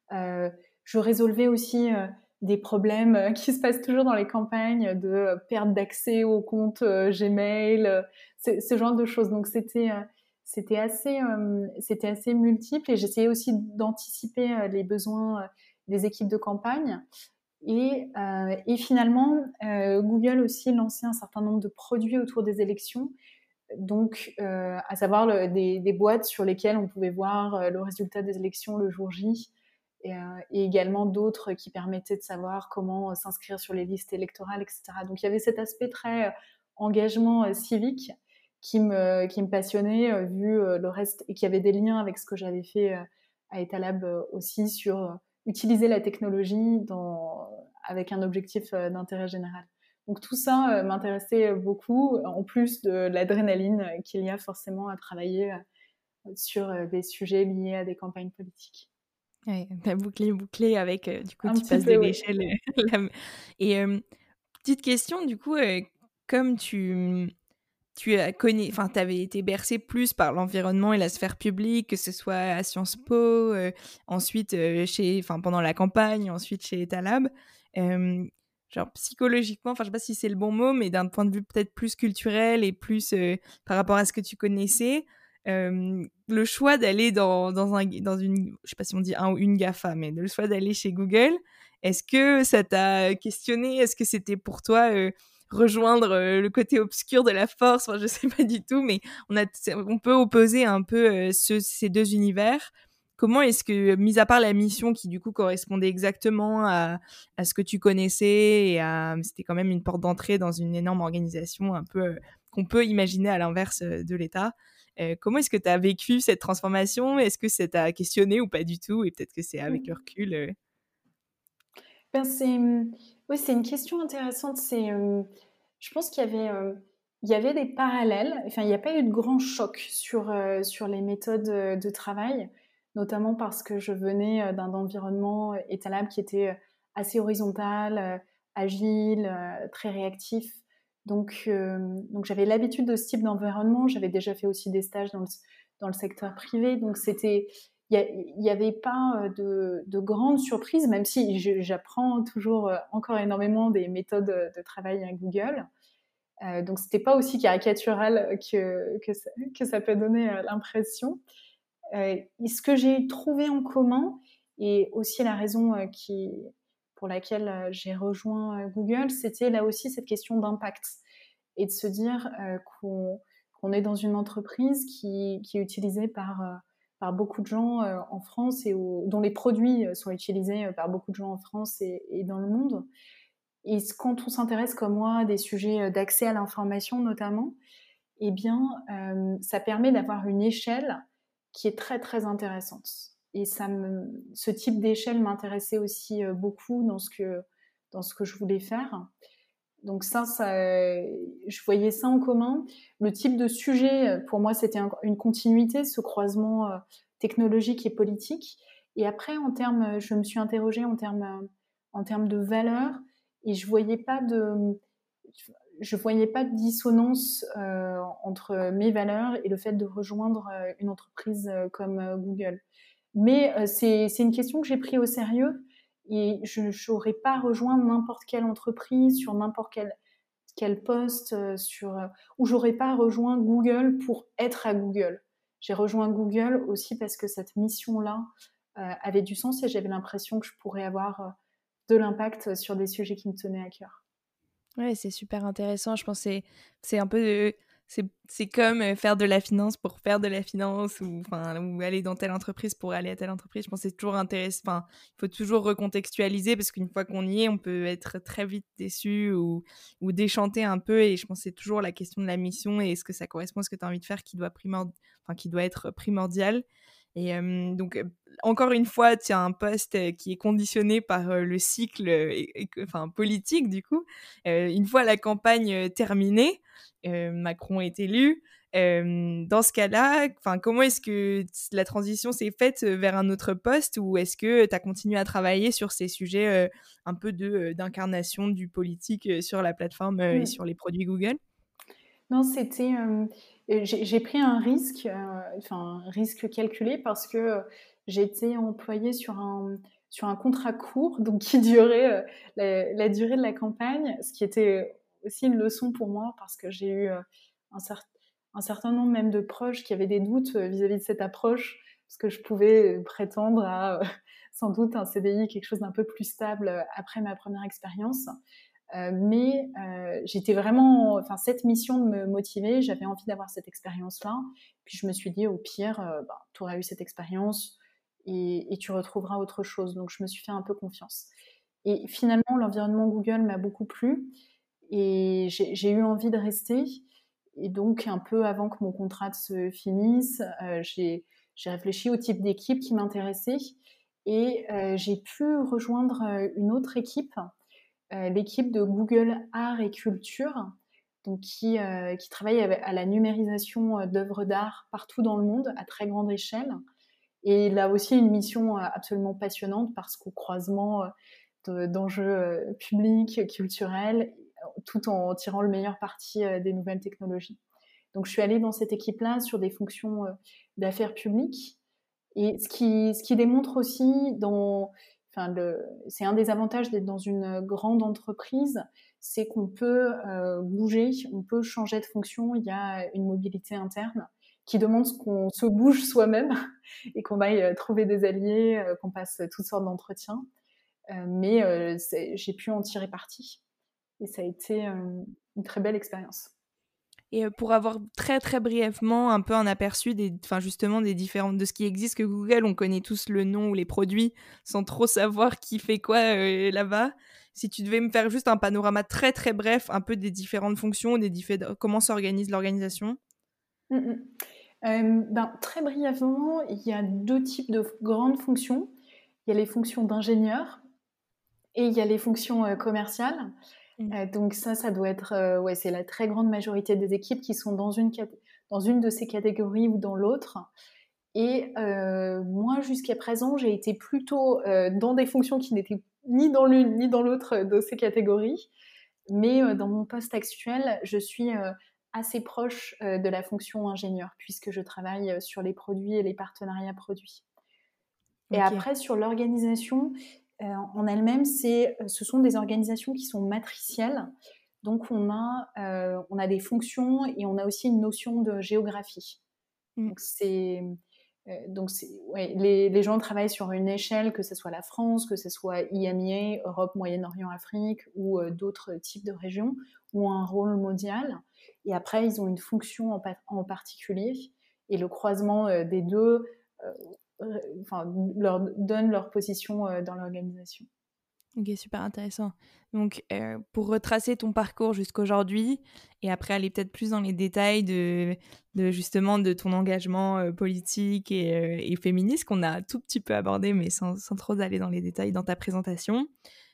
Je résolvais aussi des problèmes qui se passent toujours dans les campagnes de perte d'accès aux comptes Gmail, ce genre de choses. Donc c'était assez multiple, et j'essayais aussi d'anticiper les besoins des équipes de campagne. Et finalement, Google aussi lançait un certain nombre de produits autour des élections, donc à savoir des boîtes sur lesquelles on pouvait voir le résultat des élections le jour J, et également d'autres qui permettaient de savoir comment s'inscrire sur les listes électorales, etc. Donc il y avait cet aspect très engagement civique qui me passionnait, vu le reste, et qui avait des liens avec ce que j'avais fait à Etalab aussi, sur utiliser la technologie avec un objectif d'intérêt général. Donc tout ça m'intéressait beaucoup, en plus de l'adrénaline qu'il y a forcément à travailler sur des sujets liés à des campagnes politiques. Ouais, tu bouclé avec, du coup, Un tu petit passes de peu, oui. l'échelle, la et petite question, du coup, comme tu as connu, enfin, tu avais été bercée plus par l'environnement et la sphère publique, que ce soit à Sciences Po, ensuite, enfin, pendant la campagne, ensuite chez Etalab. Genre psychologiquement, enfin, je sais pas si c'est le bon mot, mais d'un point de vue peut-être plus culturel et plus, par rapport à ce que tu connaissais, le choix d'aller dans une, je sais pas si on dit un ou une GAFA, mais le choix d'aller chez Google, est-ce que ça t'a questionné? Est-ce que c'était pour toi, rejoindre le côté obscur de la force? Enfin, je sais pas du tout, mais on peut opposer un peu ces deux univers. Comment est-ce que, mis à part la mission qui du coup correspondait exactement à ce que tu connaissais, c'était quand même une porte d'entrée dans une énorme organisation un peu qu'on peut imaginer à l'inverse de l'État. Comment est-ce que tu as vécu cette transformation? Est-ce que ça t'a questionné ou pas du tout? Et peut-être que c'est avec le recul. Ben, oui, c'est une question intéressante. Je pense il y avait des parallèles. Enfin, il n'y a pas eu de grand choc sur les méthodes de travail, notamment parce que je venais d'un environnement Etalab qui était assez horizontal, agile, très réactif. Donc j'avais l'habitude de ce type d'environnement. J'avais déjà fait aussi des stages dans le secteur privé. Donc il n'y avait pas de grandes surprises, même si j'apprends toujours encore énormément des méthodes de travail à Google. Donc c'était pas aussi caricatural que ça peut donner l'impression. Et ce que j'ai trouvé en commun, et aussi la raison pour laquelle j'ai rejoint Google, c'était là aussi cette question d'impact et de se dire qu'on est dans une entreprise qui est utilisée par beaucoup de gens en France et dont les produits sont utilisés par beaucoup de gens en France et dans le monde. Et quand on s'intéresse comme moi à des sujets d'accès à l'information notamment, eh bien, ça permet d'avoir une échelle qui est très très intéressante. Et ce type d'échelle m'intéressait aussi beaucoup dans ce que je voulais faire. Donc je voyais ça en commun. Le type de sujet, pour moi, c'était une continuité, ce croisement technologique et politique. Et après, je me suis interrogée en termes de valeurs, et je voyais pas de dissonance entre mes valeurs et le fait de rejoindre une entreprise comme Google. Mais c'est une question que j'ai pris au sérieux, et je n'aurais pas rejoint n'importe quelle entreprise sur n'importe quel poste, où j'aurais pas rejoint Google pour être à Google. J'ai rejoint Google aussi parce que cette mission-là avait du sens, et j'avais l'impression que je pourrais avoir de l'impact sur des sujets qui me tenaient à cœur. Ouais, c'est super intéressant. Je pense que c'est un peu... C'est comme faire de la finance pour faire de la finance, ou aller dans telle entreprise pour aller à telle entreprise. Je pense que c'est toujours intéressant. Enfin, il faut toujours recontextualiser, parce qu'une fois qu'on y est, on peut être très vite déçu ou déchanté un peu. Et je pense que c'est toujours la question de la mission et est-ce que ça correspond à ce que tu as envie de faire qui doit être primordial. Et donc, encore une fois, tu as un poste qui est conditionné par le cycle politique, du coup. Une fois la campagne terminée, Macron est élu. Dans ce cas-là, comment est-ce que la transition s'est faite vers un autre poste, ou est-ce que tu as continué à travailler sur ces sujets un peu d'incarnation du politique sur la plateforme et sur les produits Google? Non, j'ai pris un risque, un risque calculé, parce que j'étais employée sur un contrat court, donc qui durait la durée de la campagne, ce qui était aussi une leçon pour moi, parce que j'ai eu un certain nombre même de proches qui avaient des doutes vis-à-vis de cette approche, parce que je pouvais prétendre à sans doute un CDI, quelque chose d'un peu plus stable après ma première expérience. Mais j'étais vraiment, cette mission me motivait, j'avais envie d'avoir cette expérience-là. Puis je me suis dit, au pire, tu auras eu cette expérience et tu retrouveras autre chose. Donc je me suis fait un peu confiance. Et finalement, l'environnement Google m'a beaucoup plu, et j'ai eu envie de rester. Et donc, un peu avant que mon contrat se finisse, j'ai réfléchi au type d'équipe qui m'intéressait, et j'ai pu rejoindre une autre équipe, l'équipe de Google Art et Culture, donc qui travaille à la numérisation d'œuvres d'art partout dans le monde à très grande échelle. Et il a aussi une mission absolument passionnante, parce qu'au croisement d'enjeux publics, culturels, tout en tirant le meilleur parti des nouvelles technologies. Donc je suis allée dans cette équipe-là sur des fonctions d'affaires publiques. Et ce qui démontre aussi c'est un des avantages d'être dans une grande entreprise, c'est qu'on peut bouger, on peut changer de fonction. Il y a une mobilité interne qui demande qu'on se bouge soi-même et qu'on aille trouver des alliés, qu'on passe toutes sortes d'entretiens. Mais j'ai pu en tirer parti, et ça a été une très belle expérience. Et pour avoir très très brièvement un peu un aperçu justement des différentes de ce qui existe que Google, on connaît tous le nom ou les produits sans trop savoir qui fait quoi là-bas. Si tu devais me faire juste un panorama très très bref, un peu des différentes fonctions, comment s'organise l'organisation. Très brièvement, il y a 2 types de grandes fonctions. Il y a les fonctions d'ingénieur et il y a les fonctions commerciales. Donc ça doit être, ouais, c'est la très grande majorité des équipes qui sont dans une de ces catégories ou dans l'autre. Et moi, jusqu'à présent, j'ai été plutôt dans des fonctions qui n'étaient ni dans l'une ni dans l'autre de ces catégories. Mais dans mon poste actuel, je suis assez proche de la fonction ingénieur, puisque je travaille sur les produits et les partenariats produits. Et Ok. après, sur l'organisation en elle-même, ce sont des organisations qui sont matricielles. Donc, on a des fonctions et on a aussi une notion de géographie. Mm. Ouais, les gens travaillent sur une échelle, que ce soit la France, que ce soit IMEA, Europe, Moyen-Orient, Afrique, ou d'autres types de régions, ou un rôle mondial. Et après, ils ont une fonction en particulier. Et le croisement des deux leur donne leur position dans l'organisation. Ok, super intéressant. Donc, pour retracer ton parcours jusqu'aujourd'hui, et après aller peut-être plus dans les détails justement de ton engagement politique et féministe qu'on a un tout petit peu abordé, mais sans trop aller dans les détails dans ta présentation.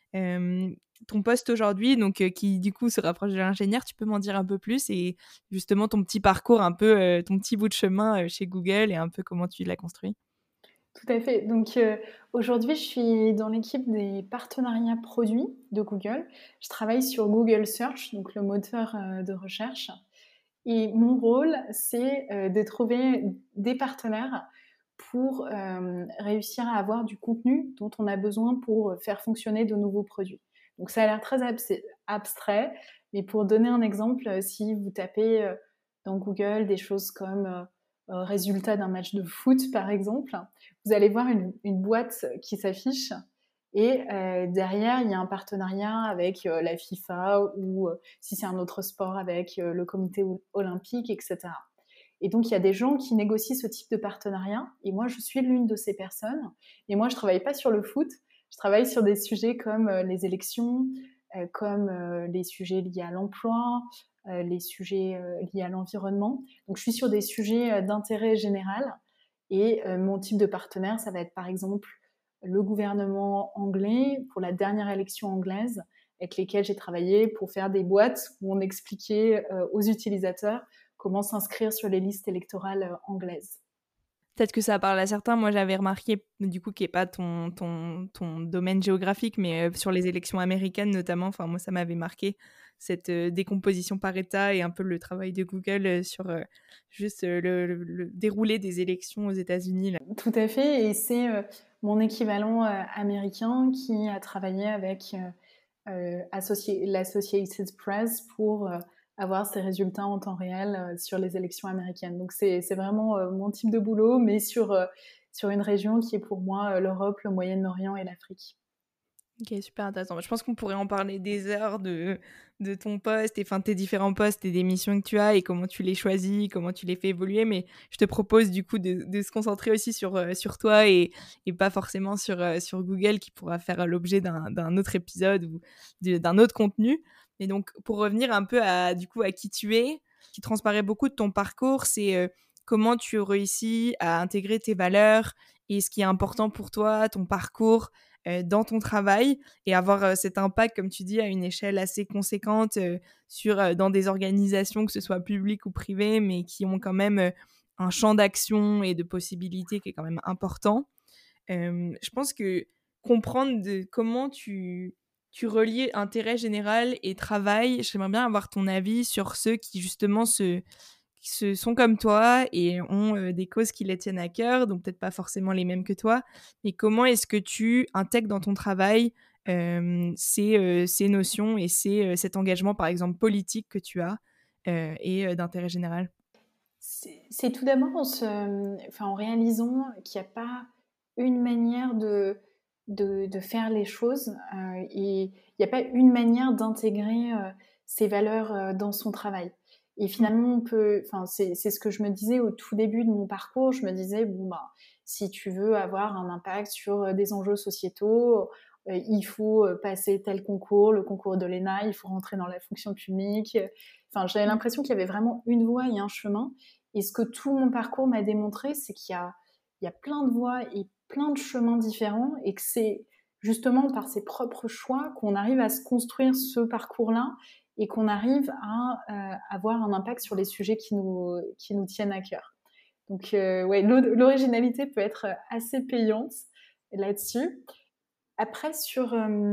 Ton poste aujourd'hui, donc qui du coup se rapproche de l'ingénieur, tu peux m'en dire un peu plus et justement ton petit parcours, un peu ton petit bout de chemin chez Google et un peu comment tu l'as construit. Tout à fait. Donc aujourd'hui, je suis dans l'équipe des partenariats produits de Google. Je travaille sur Google Search, donc le moteur de recherche. Et mon rôle, c'est de trouver des partenaires pour réussir à avoir du contenu dont on a besoin pour faire fonctionner de nouveaux produits. Donc ça a l'air très abstrait, mais pour donner un exemple, si vous tapez dans Google des choses comme résultat d'un match de foot, par exemple, vous allez voir une boîte qui s'affiche et derrière, il y a un partenariat avec la FIFA ou si c'est un autre sport avec le comité olympique, etc. Et donc, il y a des gens qui négocient ce type de partenariat. Et moi, je suis l'une de ces personnes. Et moi, je ne travaille pas sur le foot. Je travaille sur des sujets comme les élections, comme les sujets liés à l'emploi, les sujets liés à l'environnement. Donc, je suis sur des sujets d'intérêt général. Et mon type de partenaire, ça va être par exemple le gouvernement anglais pour la dernière élection anglaise, avec lesquels j'ai travaillé pour faire des boîtes où on expliquait aux utilisateurs comment s'inscrire sur les listes électorales anglaises. Peut-être que ça parle à certains. Moi, j'avais remarqué, du coup, qui n'est pas ton domaine géographique, mais sur les élections américaines notamment, enfin, moi, ça m'avait marqué cette décomposition par État et un peu le travail de Google sur juste le déroulé des élections aux États-Unis. Là. Tout à fait, et c'est mon équivalent américain qui a travaillé avec l'Associated Press pour avoir ses résultats en temps réel sur les élections américaines. Donc c'est vraiment mon type de boulot, mais sur une région qui est pour moi l'Europe, le Moyen-Orient et l'Afrique. Ok, super intéressant. Je pense qu'on pourrait en parler des heures de ton poste, et enfin tes différents postes et des missions que tu as et comment tu les choisis, comment tu les fais évoluer. Mais je te propose du coup de se concentrer aussi sur toi et pas forcément sur Google qui pourra faire l'objet d'un autre épisode ou d'un autre contenu. Et donc pour revenir un peu à qui tu es, qui transparaît beaucoup de ton parcours, c'est comment tu réussis à intégrer tes valeurs et ce qui est important pour toi, ton parcours dans ton travail et avoir cet impact, comme tu dis, à une échelle assez conséquente dans des organisations, que ce soit publiques ou privées, mais qui ont quand même un champ d'action et de possibilités qui est quand même important. Je pense que comprendre comment tu relies intérêt général et travail, j'aimerais bien avoir ton avis sur ceux qui justement qui sont comme toi et ont des causes qui les tiennent à cœur, donc peut-être pas forcément les mêmes que toi, mais comment est-ce que tu intègres dans ton travail ces notions et cet engagement, par exemple, politique que tu as et d'intérêt général? C'est tout d'abord en réalisant qu'il n'y a pas une manière de faire les choses et il n'y a pas une manière d'intégrer ces valeurs dans son travail. Et finalement, c'est ce que je me disais au tout début de mon parcours. Je me disais, bon, bah, si tu veux avoir un impact sur des enjeux sociétaux, il faut passer tel concours, le concours de l'ENA, il faut rentrer dans la fonction publique. Enfin, j'avais l'impression qu'il y avait vraiment une voie et un chemin. Et ce que tout mon parcours m'a démontré, c'est qu'il y a plein de voies et plein de chemins différents et que c'est justement par ses propres choix qu'on arrive à se construire ce parcours-là et qu'on arrive à avoir un impact sur les sujets qui nous tiennent à cœur. Donc, ouais, l'originalité peut être assez payante là-dessus. Après, sur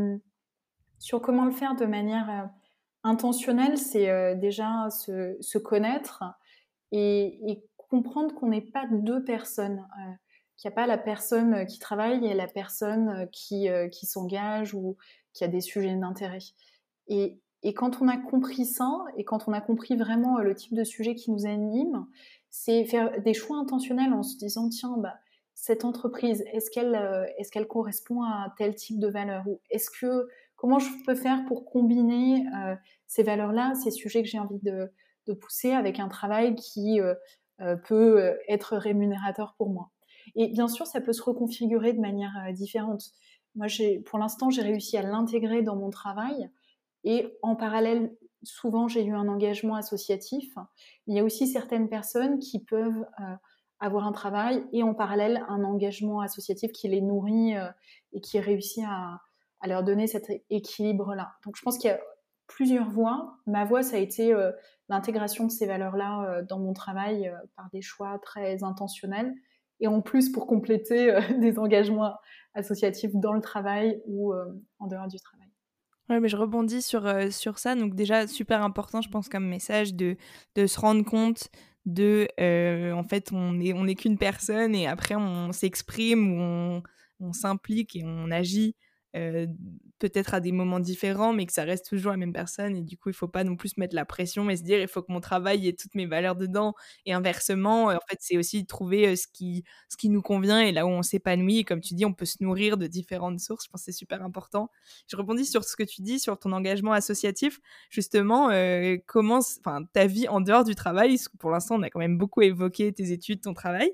comment le faire de manière intentionnelle, c'est déjà se connaître et comprendre qu'on n'est pas deux personnes, qu'il n'y a pas la personne qui travaille et la personne qui s'engage ou qui a des sujets d'intérêt. Et quand on a compris ça, et quand on a compris vraiment le type de sujet qui nous anime, c'est faire des choix intentionnels en se disant, tiens, bah, cette entreprise, est-ce qu'elle correspond à tel type de valeur, ou comment je peux faire pour combiner ces valeurs-là, ces sujets que j'ai envie de pousser avec un travail qui peut être rémunérateur pour moi. Et bien sûr, ça peut se reconfigurer de manière différente. Moi, pour l'instant, j'ai réussi à l'intégrer dans mon travail. Et en parallèle, souvent, j'ai eu un engagement associatif. Il y a aussi certaines personnes qui peuvent avoir un travail et en parallèle un engagement associatif qui les nourrit et qui réussit à leur donner cet équilibre-là. Donc, je pense qu'il y a plusieurs voies. Ma voie, ça a été l'intégration de ces valeurs-là dans mon travail par des choix très intentionnels. Et en plus, pour compléter, des engagements associatifs dans le travail ou en dehors du travail. Ouais, mais je rebondis sur ça. Donc déjà, super important, je pense, comme message de se rendre compte en fait, on est qu'une personne et après, on s'exprime ou on s'implique et on agit euh, peut-être à des moments différents, mais que ça reste toujours la même personne. Et du coup, il faut pas non plus se mettre la pression et se dire, il faut que mon travail ait toutes mes valeurs dedans. Et inversement, en fait, c'est aussi trouver ce qui nous convient et là où on s'épanouit. Et comme tu dis, on peut se nourrir de différentes sources. Je pense que c'est super important. Je rebondis sur ce que tu dis, sur ton engagement associatif. Justement, comment, ta vie en dehors du travail, parce que pour l'instant, on a quand même beaucoup évoqué tes études, ton travail.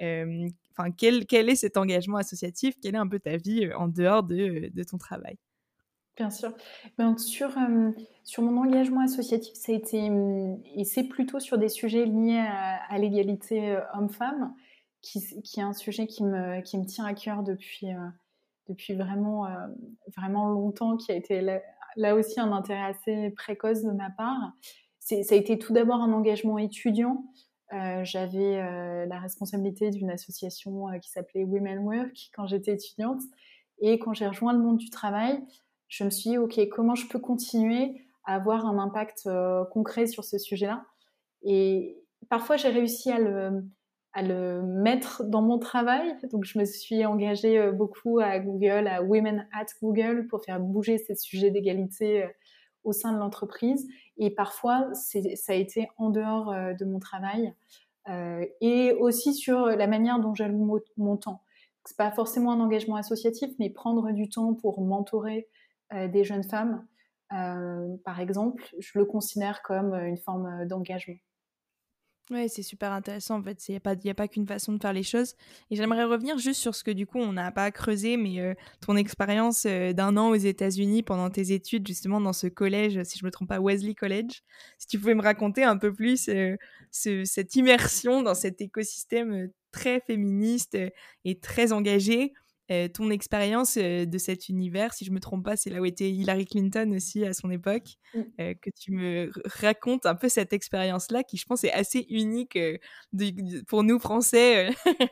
Quel est cet engagement associatif? Quelle est un peu ta vie en dehors de ton travail? Bien sûr. Ben, sur mon engagement associatif, ça a été, et c'est plutôt sur des sujets liés à l'égalité homme-femme, qui est un sujet qui me tient à cœur depuis vraiment, vraiment longtemps, qui a été là aussi un intérêt assez précoce de ma part. Ça a été tout d'abord un engagement étudiant. J'avais la responsabilité d'une association qui s'appelait Women Work quand j'étais étudiante. Et quand j'ai rejoint le monde du travail, je me suis dit, OK, comment je peux continuer à avoir un impact concret sur ce sujet-là? Et parfois, j'ai réussi à le mettre dans mon travail. Donc, je me suis engagée beaucoup à Google, à Women at Google, pour faire bouger ces sujets d'égalité au sein de l'entreprise. Et parfois, ça a été en dehors de mon travail. Et aussi sur la manière dont j'alloue mon temps. C'est pas forcément un engagement associatif, mais prendre du temps pour mentorer des jeunes femmes, par exemple, je le considère comme une forme d'engagement. Ouais, c'est super intéressant en fait. Il y a pas qu'une façon de faire les choses. Et j'aimerais revenir juste sur ce que du coup on n'a pas creusé, mais ton expérience d'1 an aux États-Unis pendant tes études, justement dans ce collège, si je me trompe pas, Wesley College. Si tu pouvais me raconter un peu plus cette immersion dans cet écosystème très féministe et très engagé. Ton expérience de cet univers, si je me trompe pas, c'est là où était Hillary Clinton aussi à son époque, que tu me racontes un peu cette expérience-là qui, je pense, est assez unique pour nous Français.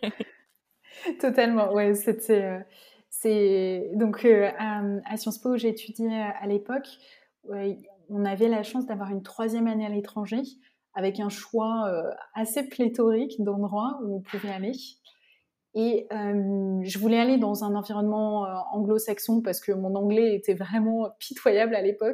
Totalement, ouais, c'est donc à Sciences Po où j'ai étudié à l'époque, ouais, on avait la chance d'avoir une 3e année à l'étranger avec un choix assez pléthorique d'endroits où on pouvait aller. Et je voulais aller dans un environnement anglo-saxon parce que mon anglais était vraiment pitoyable à l'époque.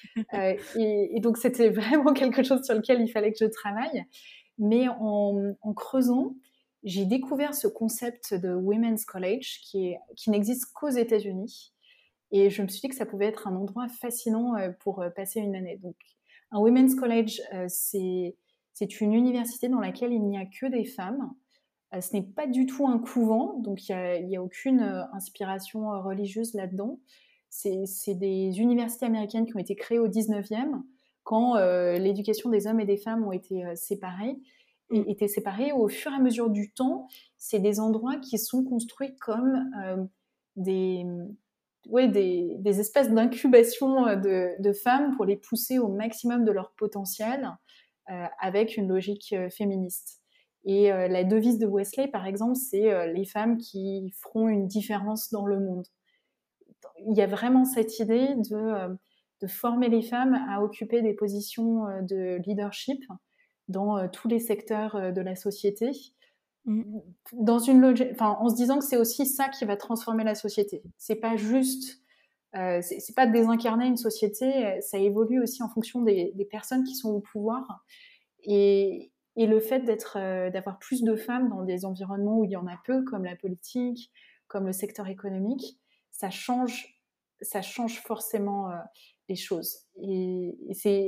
Et donc, c'était vraiment quelque chose sur lequel il fallait que je travaille. Mais en creusant, j'ai découvert ce concept de Women's College qui n'existe qu'aux États-Unis. Et je me suis dit que ça pouvait être un endroit fascinant pour passer une année. Donc, un Women's College, c'est une université dans laquelle il n'y a que des femmes. Ce n'est pas du tout un couvent, donc il y a aucune inspiration religieuse là-dedans. C'est des universités américaines qui ont été créées au 19e, quand l'éducation des hommes et des femmes ont été séparées. Et étaient séparées au fur et à mesure du temps. C'est des endroits qui sont construits comme des espèces d'incubation de femmes pour les pousser au maximum de leur potentiel avec une logique féministe. Et la devise de Wesley, par exemple, c'est les femmes qui feront une différence dans le monde. Il y a vraiment cette idée de former les femmes à occuper des positions de leadership dans tous les secteurs de la société, dans une logique, en se disant que c'est aussi ça qui va transformer la société. C'est pas juste, c'est pas désincarner une société, ça évolue aussi en fonction des personnes qui sont au pouvoir. Et le fait d'avoir plus de femmes dans des environnements où il y en a peu, comme la politique, comme le secteur économique, ça change forcément les choses. Et c'est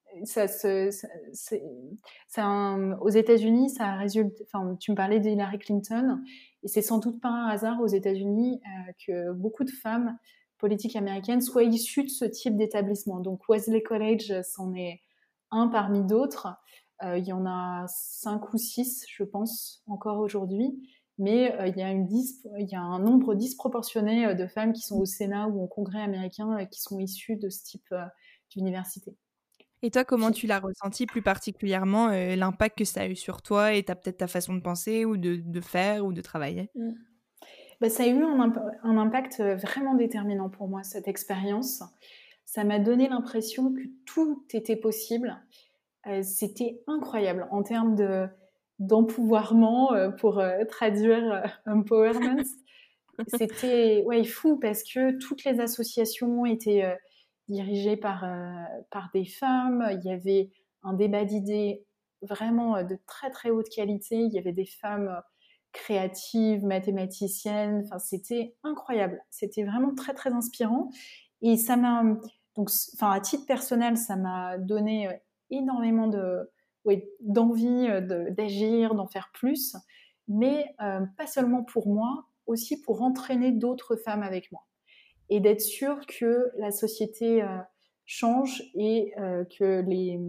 aux États-Unis, ça résulte. Enfin, tu me parlais d'Hillary Clinton, et c'est sans doute pas un hasard aux États-Unis que beaucoup de femmes politiques américaines soient issues de ce type d'établissement. Donc Wesley College, c'en est un parmi d'autres. Il y en a 5 ou 6, je pense, encore aujourd'hui. Mais il y a un nombre disproportionné de femmes qui sont au Sénat ou au Congrès américain qui sont issues de ce type d'université. Et toi, comment tu l'as ressenti plus particulièrement, l'impact que ça a eu sur toi et peut-être ta façon de penser ou de faire ou de travailler? Ça a eu un impact vraiment déterminant pour moi, cette expérience. Ça m'a donné l'impression que tout était possible. C'était incroyable en termes d'empouvoirment, pour traduire empowerment. C'était fou parce que toutes les associations étaient dirigées par des femmes. Il y avait un débat d'idées vraiment de très très haute qualité. Il y avait des femmes créatives, mathématiciennes. Enfin, c'était incroyable. C'était vraiment très très inspirant. Et ça m'a donc, à titre personnel, ça m'a donné énormément d'envie d'agir, d'en faire plus, mais pas seulement pour moi, aussi pour entraîner d'autres femmes avec moi et d'être sûre que la société change et qu'il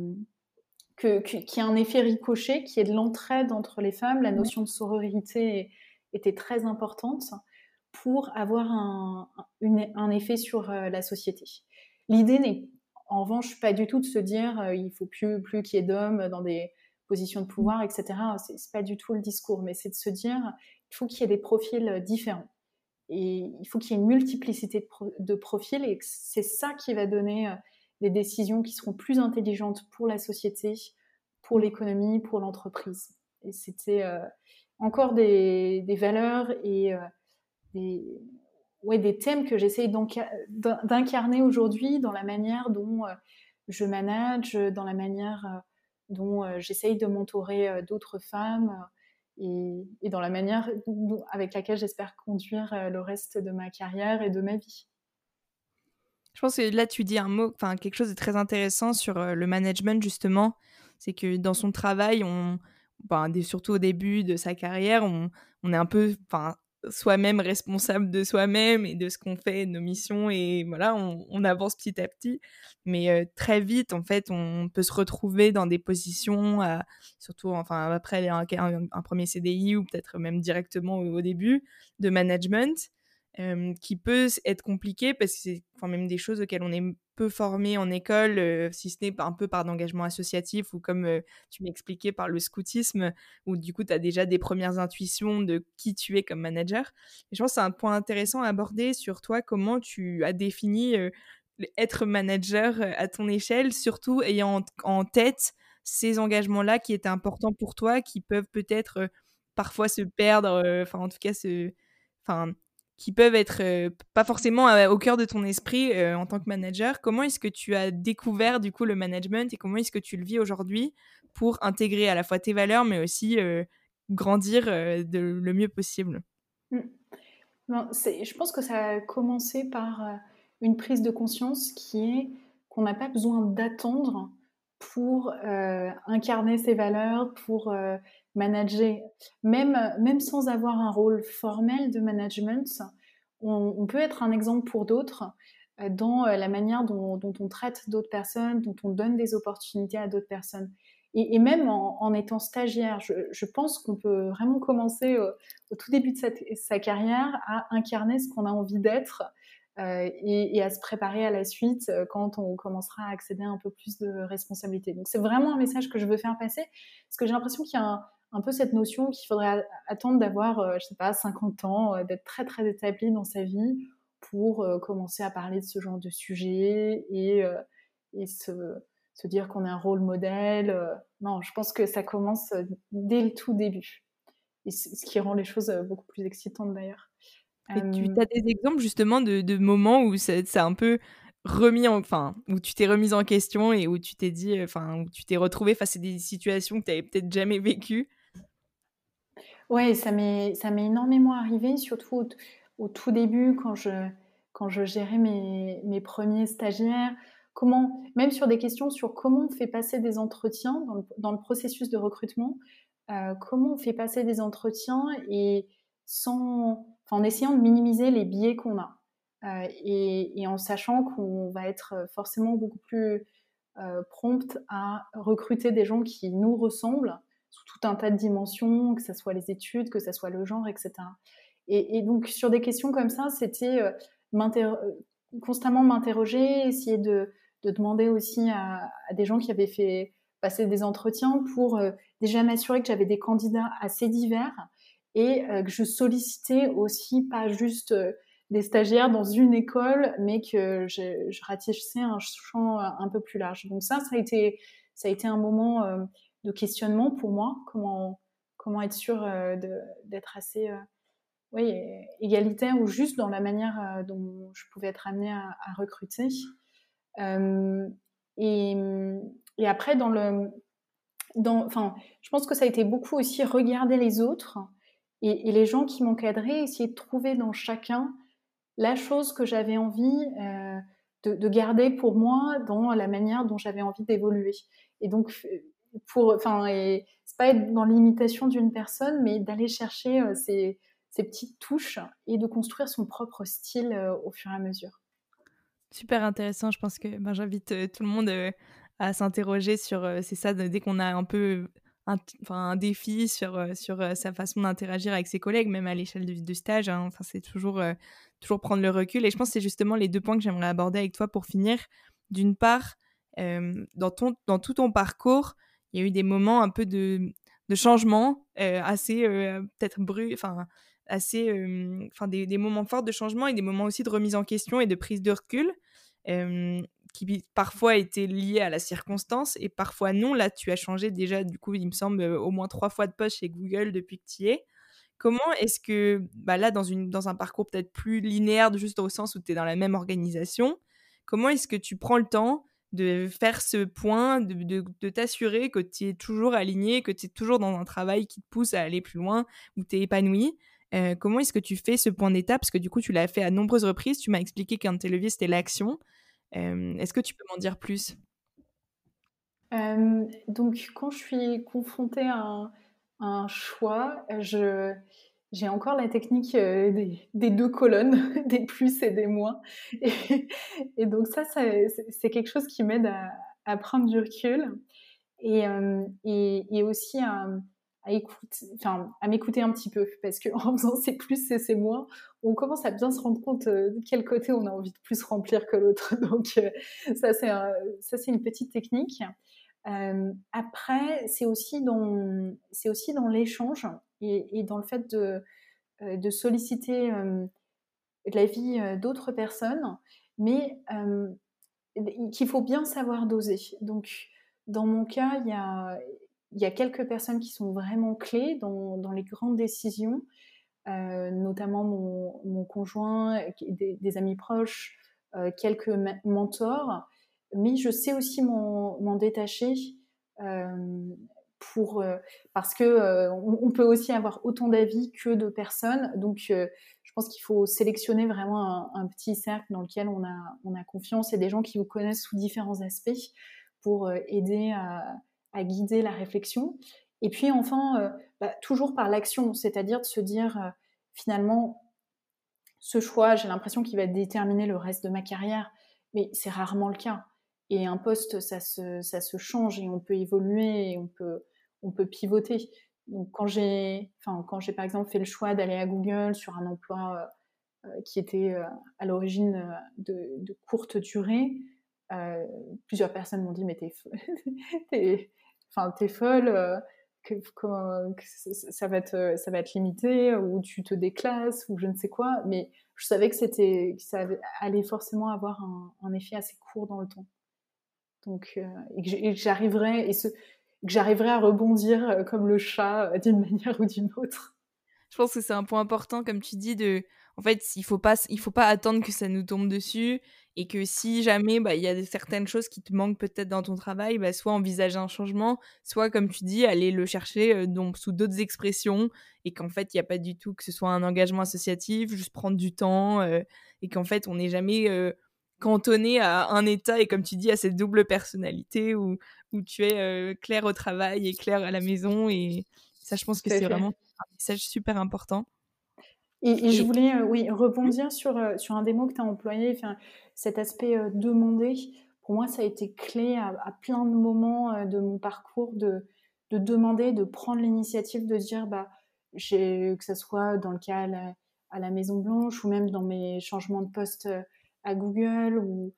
y a un effet ricochet, qu'il y ait de l'entraide entre les femmes. La notion de sororité était très importante pour avoir un effet sur la société. L'idée n'est en revanche pas du tout de se dire il faut plus qu'il y ait d'hommes dans des positions de pouvoir, etc. C'est pas du tout le discours, mais c'est de se dire il faut qu'il y ait des profils différents. Et il faut qu'il y ait une multiplicité de profils, et c'est ça qui va donner des décisions qui seront plus intelligentes pour la société, pour l'économie, pour l'entreprise. Et c'était encore des valeurs et des thèmes que j'essaye d'incarner aujourd'hui dans la manière dont je manage, dans la manière dont j'essaye de mentorer d'autres femmes et dans la manière avec laquelle j'espère conduire le reste de ma carrière et de ma vie. Je pense que là, tu dis quelque chose de très intéressant sur le management, justement. C'est que dans son travail, surtout au début de sa carrière, on est un peu soi-même responsable de soi-même et de ce qu'on fait, de nos missions. Et voilà, on avance petit à petit. Mais très vite, en fait, on peut se retrouver dans des positions, surtout après un premier CDI ou peut-être même directement au début, de management. Qui peut être compliqué parce que c'est même des choses auxquelles on est peu formé en école, si ce n'est un peu par d'engagement associatif ou comme tu m'expliquais par le scoutisme, où du coup tu as déjà des premières intuitions de qui tu es comme manager. Et je pense que c'est un point intéressant à aborder sur toi, comment tu as défini être manager à ton échelle, surtout ayant en tête ces engagements-là qui étaient importants pour toi, qui peuvent peut-être parfois se perdre, en tout cas qui peuvent être pas forcément au cœur de ton esprit en tant que manager. Comment est-ce que tu as découvert du coup le management et comment est-ce que tu le vis aujourd'hui pour intégrer à la fois tes valeurs mais aussi grandir le mieux possible? Non, je pense que ça a commencé par une prise de conscience qui est qu'on n'a pas besoin d'attendre pour incarner ses valeurs, pour manager, même sans avoir un rôle formel de management. On peut être un exemple pour d'autres dans la manière dont on traite d'autres personnes, dont on donne des opportunités à d'autres personnes. Et même en étant stagiaire, je pense qu'on peut vraiment commencer au tout début de sa carrière à incarner ce qu'on a envie d'être et à se préparer à la suite quand on commencera à accéder à un peu plus de responsabilités. Donc c'est vraiment un message que je veux faire passer, parce que j'ai l'impression qu'il y a un peu cette notion qu'il faudrait attendre d'avoir, je sais pas, 50 ans, d'être très très établi dans sa vie pour commencer à parler de ce genre de sujet et se dire qu'on est un rôle modèle. Non, je pense que ça commence dès le tout début. Et ce qui rend les choses beaucoup plus excitantes d'ailleurs. Et tu as des exemples justement de moments où ça a un peu où tu t'es remise en question et où tu t'es dit, où tu t'es retrouvée face à des situations que tu avais peut-être jamais vécues? Ouais, ça m'est énormément arrivé, surtout au tout début quand je gérais mes premiers stagiaires. Même sur des questions sur comment on fait passer des entretiens dans le processus de recrutement, comment on fait passer des entretiens et en essayant de minimiser les biais qu'on a. Et en sachant qu'on va être forcément beaucoup plus prompte à recruter des gens qui nous ressemblent sous tout un tas de dimensions, que ce soit les études, que ce soit le genre, etc. Et donc sur des questions comme ça, c'était constamment m'interroger, essayer de demander aussi à des gens qui avaient fait passer des entretiens pour déjà m'assurer que j'avais des candidats assez divers et que je sollicitais aussi pas juste des stagiaires dans une école, mais que je ratissais un champ un peu plus large. Donc ça a été un moment de questionnement pour moi, comment être sûr d'être assez égalitaire ou juste dans la manière dont je pouvais être amenée à recruter. Euh, et, et après, je pense que ça a été beaucoup aussi regarder les autres et les gens qui m'encadraient, essayer de trouver dans chacun la chose que j'avais envie de garder pour moi dans la manière dont j'avais envie d'évoluer. Et donc, c'est pas être dans l'imitation d'une personne, mais d'aller chercher ces petites touches et de construire son propre style au fur et à mesure. Super intéressant. Je pense que j'invite tout le monde à s'interroger sur c'est ça, dès qu'on a un peu un défi sur sa façon d'interagir avec ses collègues, même à l'échelle de stage. Hein. Enfin, c'est toujours prendre le recul. Et je pense que c'est justement les deux points que j'aimerais aborder avec toi pour finir. D'une part, dans tout ton parcours, il y a eu des moments un peu de changement assez peut-être assez des moments forts de changement et des moments aussi de remise en question et de prise de recul qui parfois étaient liés à la circonstance et parfois non. Là, tu as changé déjà, du coup, il me semble, au moins 3 fois de poste chez Google depuis que tu y es. Comment est-ce que, là, dans un parcours peut-être plus linéaire, juste au sens où tu es dans la même organisation, comment est-ce que tu prends le temps de faire ce point, de t'assurer que tu es toujours aligné, que tu es toujours dans un travail qui te pousse à aller plus loin, où tu es épanoui? Comment est-ce que tu fais ce point d'étape? Parce que du coup, tu l'as fait à nombreuses reprises. Tu m'as expliqué qu'un de tes leviers, c'était l'action. Est-ce que tu peux m'en dire plus? Donc, quand je suis confrontée à un choix, j'ai encore la technique des deux colonnes, des plus et des moins. Et donc ça, c'est quelque chose qui m'aide à prendre du recul et aussi à m'écouter un petit peu. Parce qu'en faisant ces plus et ces moins, on commence à bien se rendre compte de quel côté on a envie de plus remplir que l'autre. Donc ça, c'est une petite technique. Après, c'est aussi dans l'échange et dans le fait de solliciter l'avis d'autres personnes, mais qu'il faut bien savoir doser. Donc, dans mon cas, il y a quelques personnes qui sont vraiment clés dans les grandes décisions, notamment mon conjoint, des amis proches, quelques mentors, mais je sais aussi m'en détacher euh, parce que on peut aussi avoir autant d'avis que de personnes. Donc, je pense qu'il faut sélectionner vraiment un petit cercle dans lequel on a confiance et des gens qui vous connaissent sous différents aspects pour aider à guider la réflexion. Et puis enfin, toujours par l'action, c'est-à-dire de se dire finalement, ce choix, j'ai l'impression qu'il va déterminer le reste de ma carrière, mais c'est rarement le cas. Et un poste, ça se change et on peut évoluer et on peut pivoter. Donc quand j'ai par exemple fait le choix d'aller à Google sur un emploi qui était à l'origine de courte durée, plusieurs personnes m'ont dit mais t'es folle, que ça va être limité, ou tu te déclasses, ou je ne sais quoi. Mais je savais que ça allait forcément avoir un effet assez court dans le temps. Donc, et que j'arriverais à rebondir comme le chat d'une manière ou d'une autre. Je pense que c'est un point important, comme tu dis, en fait, il faut pas attendre que ça nous tombe dessus, et que si jamais, il y a certaines choses qui te manquent peut-être dans ton travail, soit envisager un changement, soit, comme tu dis, aller le chercher donc sous d'autres expressions, et qu'en fait, il n'y a pas du tout que ce soit un engagement associatif, juste prendre du temps, et qu'en fait, on n'est jamais cantonné à un état, et comme tu dis, à cette double personnalité où tu es Claire au travail et Claire à la maison, et ça, je pense que c'est vraiment un message super important. Et je voulais rebondir sur un des mots que tu as employé, cet aspect demander. Pour moi, ça a été clé à plein de moments de mon parcours, de demander, de prendre l'initiative, de dire, que ce soit dans le cas à la Maison Blanche, ou même dans mes changements de poste à Google, ou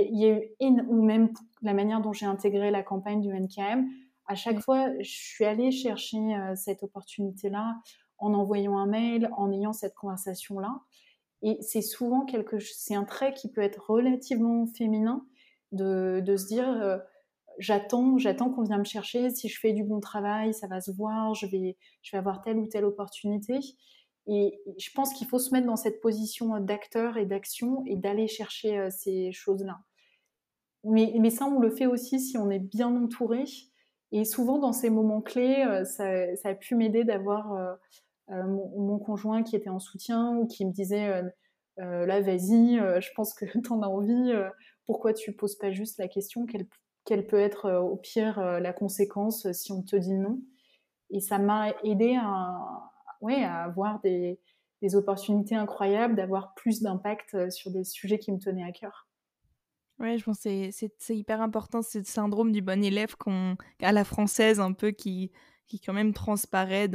même la manière dont j'ai intégré la campagne du NKM. À chaque fois, je suis allée chercher cette opportunité-là, en envoyant un mail, en ayant cette conversation-là. Et c'est souvent c'est un trait qui peut être relativement féminin, de se dire j'attends qu'on vienne me chercher, si je fais du bon travail, ça va se voir, je vais avoir telle ou telle opportunité. Et je pense qu'il faut se mettre dans cette position d'acteur et d'action, et d'aller chercher ces choses-là. Mais ça, on le fait aussi si on est bien entouré. Et souvent, dans ces moments clés, ça a pu m'aider d'avoir mon conjoint qui était en soutien, ou qui me disait là, vas-y, je pense que t'en as envie, pourquoi tu poses pas juste la question, quelle peut être au pire la conséquence si on te dit non. Et ça m'a aidé à avoir des opportunités incroyables, d'avoir plus d'impact sur des sujets qui me tenaient à cœur. Ouais, je pense que c'est hyper important, ce syndrome du bon élève à la française, un peu, qui quand même transparaît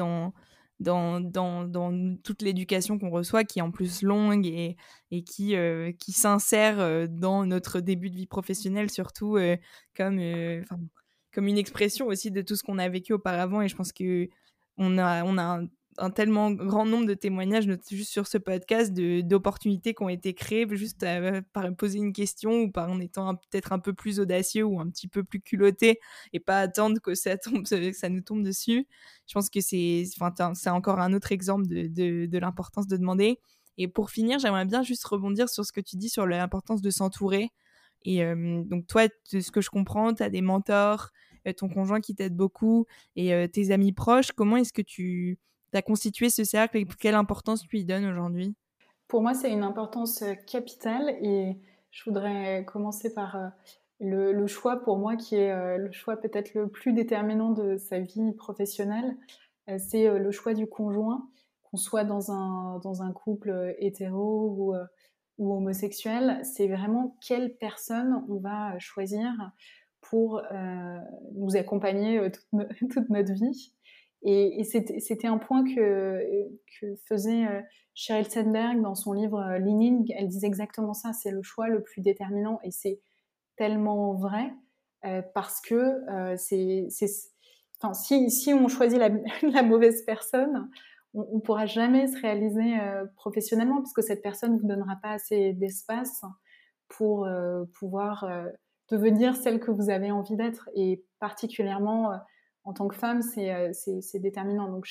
dans toute l'éducation qu'on reçoit, qui est en plus longue, et qui s'insère dans notre début de vie professionnelle, surtout comme une expression aussi de tout ce qu'on a vécu auparavant. Et je pense que on a un tellement grand nombre de témoignages, juste sur ce podcast, d'opportunités qui ont été créées juste par poser une question, ou par en étant peut-être un peu plus audacieux, ou un petit peu plus culotté, et pas attendre que ça nous tombe dessus. Je pense que c'est encore un autre exemple de l'importance de demander. Et pour finir, j'aimerais bien juste rebondir sur ce que tu dis sur l'importance de s'entourer. Et donc toi, de ce que je comprends, tu as des mentors, ton conjoint qui t'aide beaucoup, et tes amis proches. Comment est-ce que tu as constitué ce cercle, et quelle importance tu y donnes aujourd'hui? Pour moi, c'est une importance capitale, et je voudrais commencer par le choix, pour moi, qui est le choix peut-être le plus déterminant de sa vie professionnelle. C'est le choix du conjoint, qu'on soit dans un couple hétéro ou homosexuel. C'est vraiment quelle personne on va choisir pour nous accompagner toute notre vie. Et c'était un point que faisait Sheryl Sandberg dans son livre Lean In. Elle disait exactement ça, c'est le choix le plus déterminant, et c'est tellement vrai parce que si on choisit la mauvaise personne, on ne pourra jamais se réaliser professionnellement, parce que cette personne ne vous donnera pas assez d'espace pour pouvoir devenir celle que vous avez envie d'être. Et particulièrement en tant que femme, c'est déterminant. Donc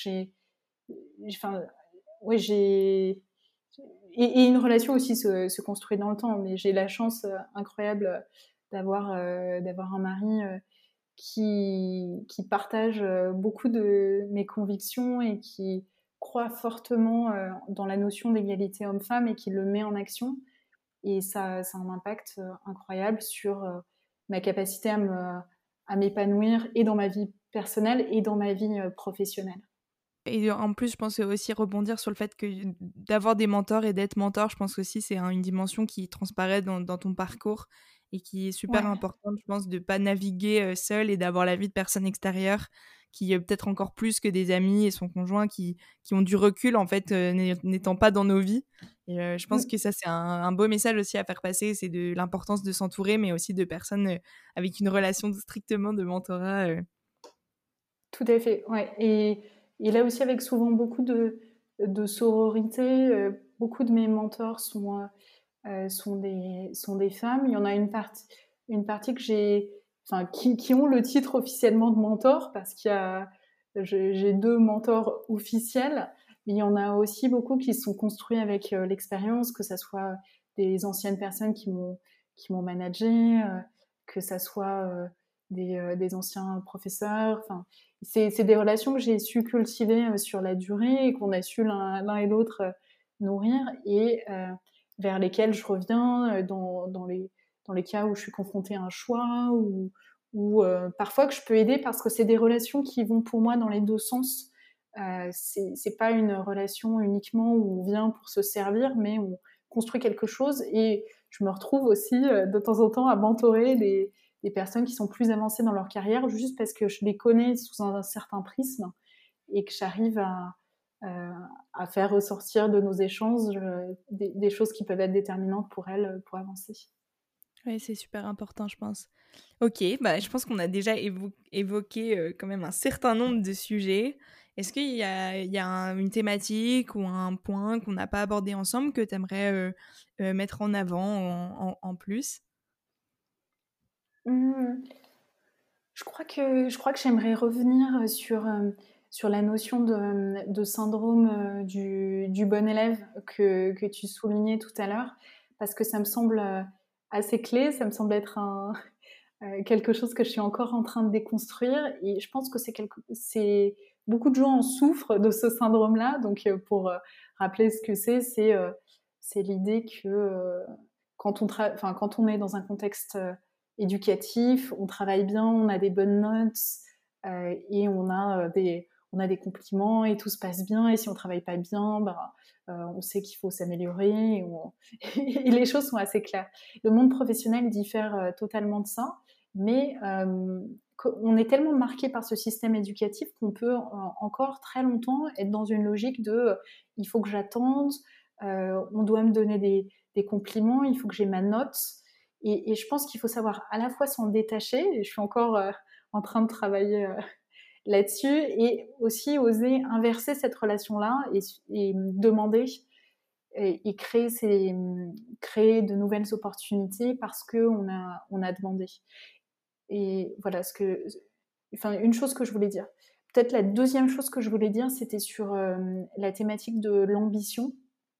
et une relation aussi se construit dans le temps. Mais j'ai la chance incroyable d'avoir un mari qui partage beaucoup de mes convictions, et qui croit fortement dans la notion d'égalité homme-femme, et qui le met en action. Et ça a un impact incroyable sur ma capacité à m'épanouir et dans ma vie personnelle et dans ma vie professionnelle. Et en plus, je pense aussi rebondir sur le fait que d'avoir des mentors et d'être mentor, je pense aussi c'est une dimension qui transparaît dans ton parcours et qui est super Ouais. importante, je pense, de pas naviguer seul et d'avoir l'avis de personnes extérieures qui, peut-être encore plus que des amis et son conjoint qui ont du recul, en fait, n'étant pas dans nos vies. Et je pense Mm. que ça, c'est un beau message aussi à faire passer, c'est de l'importance de s'entourer, mais aussi de personnes avec une relation strictement de mentorat. Tout à fait, ouais. Et là aussi, avec souvent beaucoup de sororité, beaucoup de mes mentors sont des femmes. Il y en a une partie que enfin, qui ont le titre officiellement de mentor, parce j'ai 2 mentors officiels, mais il y en a aussi beaucoup qui se sont construits avec l'expérience, que ça soit des anciennes personnes qui m'ont managé, que ça soit des anciens professeurs. Enfin, c'est des relations que j'ai su cultiver sur la durée et qu'on a su l'un et l'autre nourrir, et vers lesquelles je reviens dans les cas où je suis confrontée à un choix, ou parfois que je peux aider, parce que c'est des relations qui vont pour moi dans les 2 sens. C'est pas une relation uniquement où on vient pour se servir, mais on construit quelque chose, et je me retrouve aussi de temps en temps à mentorer des personnes qui sont plus avancées dans leur carrière, juste parce que je les connais sous un certain prisme et que j'arrive à faire ressortir de nos échanges des choses qui peuvent être déterminantes pour elles pour avancer. Oui, c'est super important, je pense. Ok, bah, je pense qu'on a déjà évoqué quand même un certain nombre de sujets. Est-ce qu'il y a une thématique ou un point qu'on n'a pas abordé ensemble que tu aimerais mettre en avant en plus? Mmh, je crois que j'aimerais revenir sur la notion de syndrome du bon élève que tu soulignais tout à l'heure, parce que ça me semble assez clé, ça me semble être quelque chose que je suis encore en train de déconstruire, et je pense que c'est beaucoup de gens en souffrent de ce syndrome-là. Donc pour rappeler ce que c'est l'idée que quand on est dans un contexte éducatif, on travaille bien, on a des bonnes notes, et on a des compliments et tout se passe bien, et si on travaille pas bien, bah, on sait qu'il faut s'améliorer, et les choses sont assez claires. Le monde professionnel diffère totalement de ça, mais on est tellement marqué par ce système éducatif qu'on peut encore très longtemps être dans une logique de il faut que j'attende, on doit me donner des compliments, il faut que j'ai ma note. Et je pense qu'il faut savoir à la fois s'en détacher, et je suis encore en train de travailler là-dessus, et aussi oser inverser cette relation-là, et demander et créer de nouvelles opportunités parce on a demandé. Et voilà une chose que je voulais dire. Peut-être la deuxième chose que je voulais dire, c'était sur la thématique de l'ambition.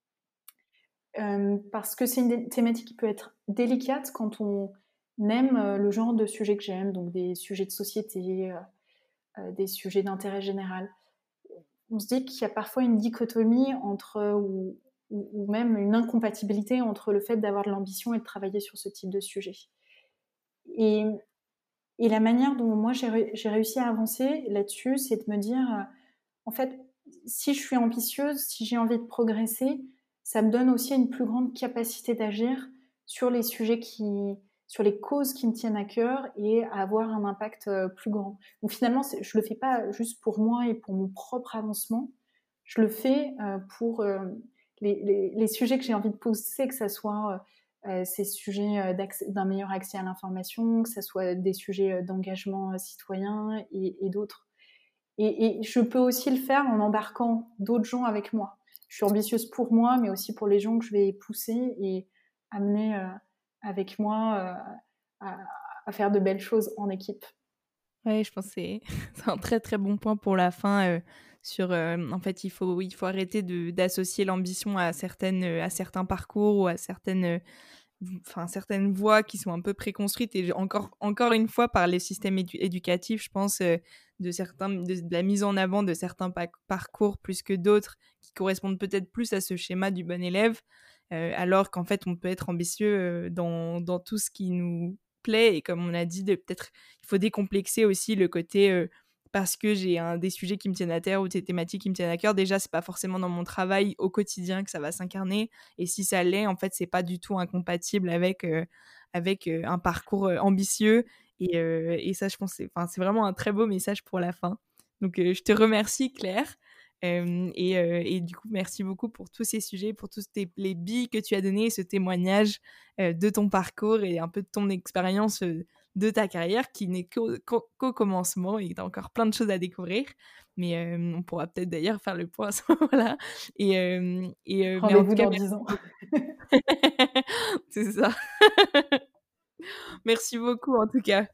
Parce que c'est une thématique qui peut être délicate quand on aime le genre de sujet que j'aime, donc des sujets de société, des sujets d'intérêt général. On se dit qu'il y a parfois une dichotomie ou même une incompatibilité entre le fait d'avoir de l'ambition et de travailler sur ce type de sujet. Et, et la manière dont moi j'ai réussi à avancer là-dessus, c'est de me dire, en fait, si je suis ambitieuse, si j'ai envie de progresser, ça me donne aussi une plus grande capacité d'agir sur les sur les causes qui me tiennent à cœur, et à avoir un impact plus grand. Donc finalement, je le fais pas juste pour moi et pour mon propre avancement. Je le fais pour les sujets que j'ai envie de pousser, que ça soit ces sujets d'un meilleur accès à l'information, que ça soit des sujets d'engagement citoyen et d'autres. Et je peux aussi le faire en embarquant d'autres gens avec moi. Je suis ambitieuse pour moi, mais aussi pour les gens que je vais pousser et amener avec moi à, à faire de belles choses en équipe. Oui, je pense que c'est c'est un très très bon point pour la fin sur en fait il faut arrêter d'associer l'ambition à à certains parcours ou à certaines voies qui sont un peu préconstruites et encore une fois par les systèmes éducatifs, je pense de la mise en avant de certains parcours plus que d'autres qui correspondent peut-être plus à ce schéma du bon élève, alors qu'en fait on peut être ambitieux dans tout ce qui nous plaît, et comme on a dit, il faut décomplexer aussi le côté parce que j'ai des sujets qui me tiennent à terre ou des thématiques qui me tiennent à cœur. Déjà, c'est pas forcément dans mon travail au quotidien que ça va s'incarner, et si ça l'est, en fait, c'est pas du tout incompatible avec un parcours ambitieux, et ça, je pense, c'est vraiment un très beau message pour la fin. Donc, je te remercie, Claire. Et du coup, merci beaucoup pour tous ces sujets, pour tous les billes que tu as données, ce témoignage de ton parcours et un peu de ton expérience de ta carrière, qui n'est qu'au commencement, et tu as encore plein de choses à découvrir. Mais on pourra peut-être d'ailleurs faire le point à ce moment-là. Rendez-vous dans 10 ans. C'est ça. Merci beaucoup en tout cas.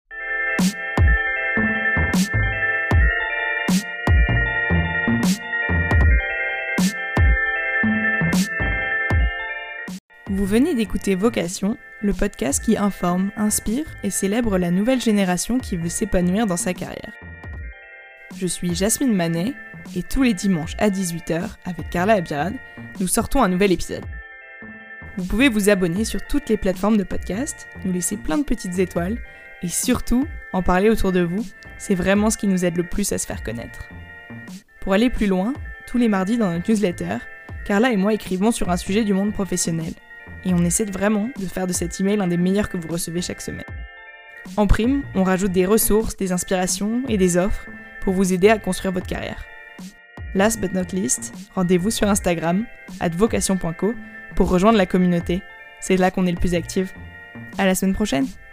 Vous venez d'écouter Vocation, le podcast qui informe, inspire et célèbre la nouvelle génération qui veut s'épanouir dans sa carrière. Je suis Jasmine Manet, et tous les dimanches à 18h, avec Carla Abirad, nous sortons un nouvel épisode. Vous pouvez vous abonner sur toutes les plateformes de podcast, nous laisser plein de petites étoiles, et surtout, en parler autour de vous, c'est vraiment ce qui nous aide le plus à se faire connaître. Pour aller plus loin, tous les mardis dans notre newsletter, Carla et moi écrivons sur un sujet du monde professionnel, et on essaie vraiment de faire de cet email un des meilleurs que vous recevez chaque semaine. En prime, on rajoute des ressources, des inspirations et des offres pour vous aider à construire votre carrière. Last but not least, rendez-vous sur Instagram, @vocation.co, pour rejoindre la communauté. C'est là qu'on est le plus actif. À la semaine prochaine!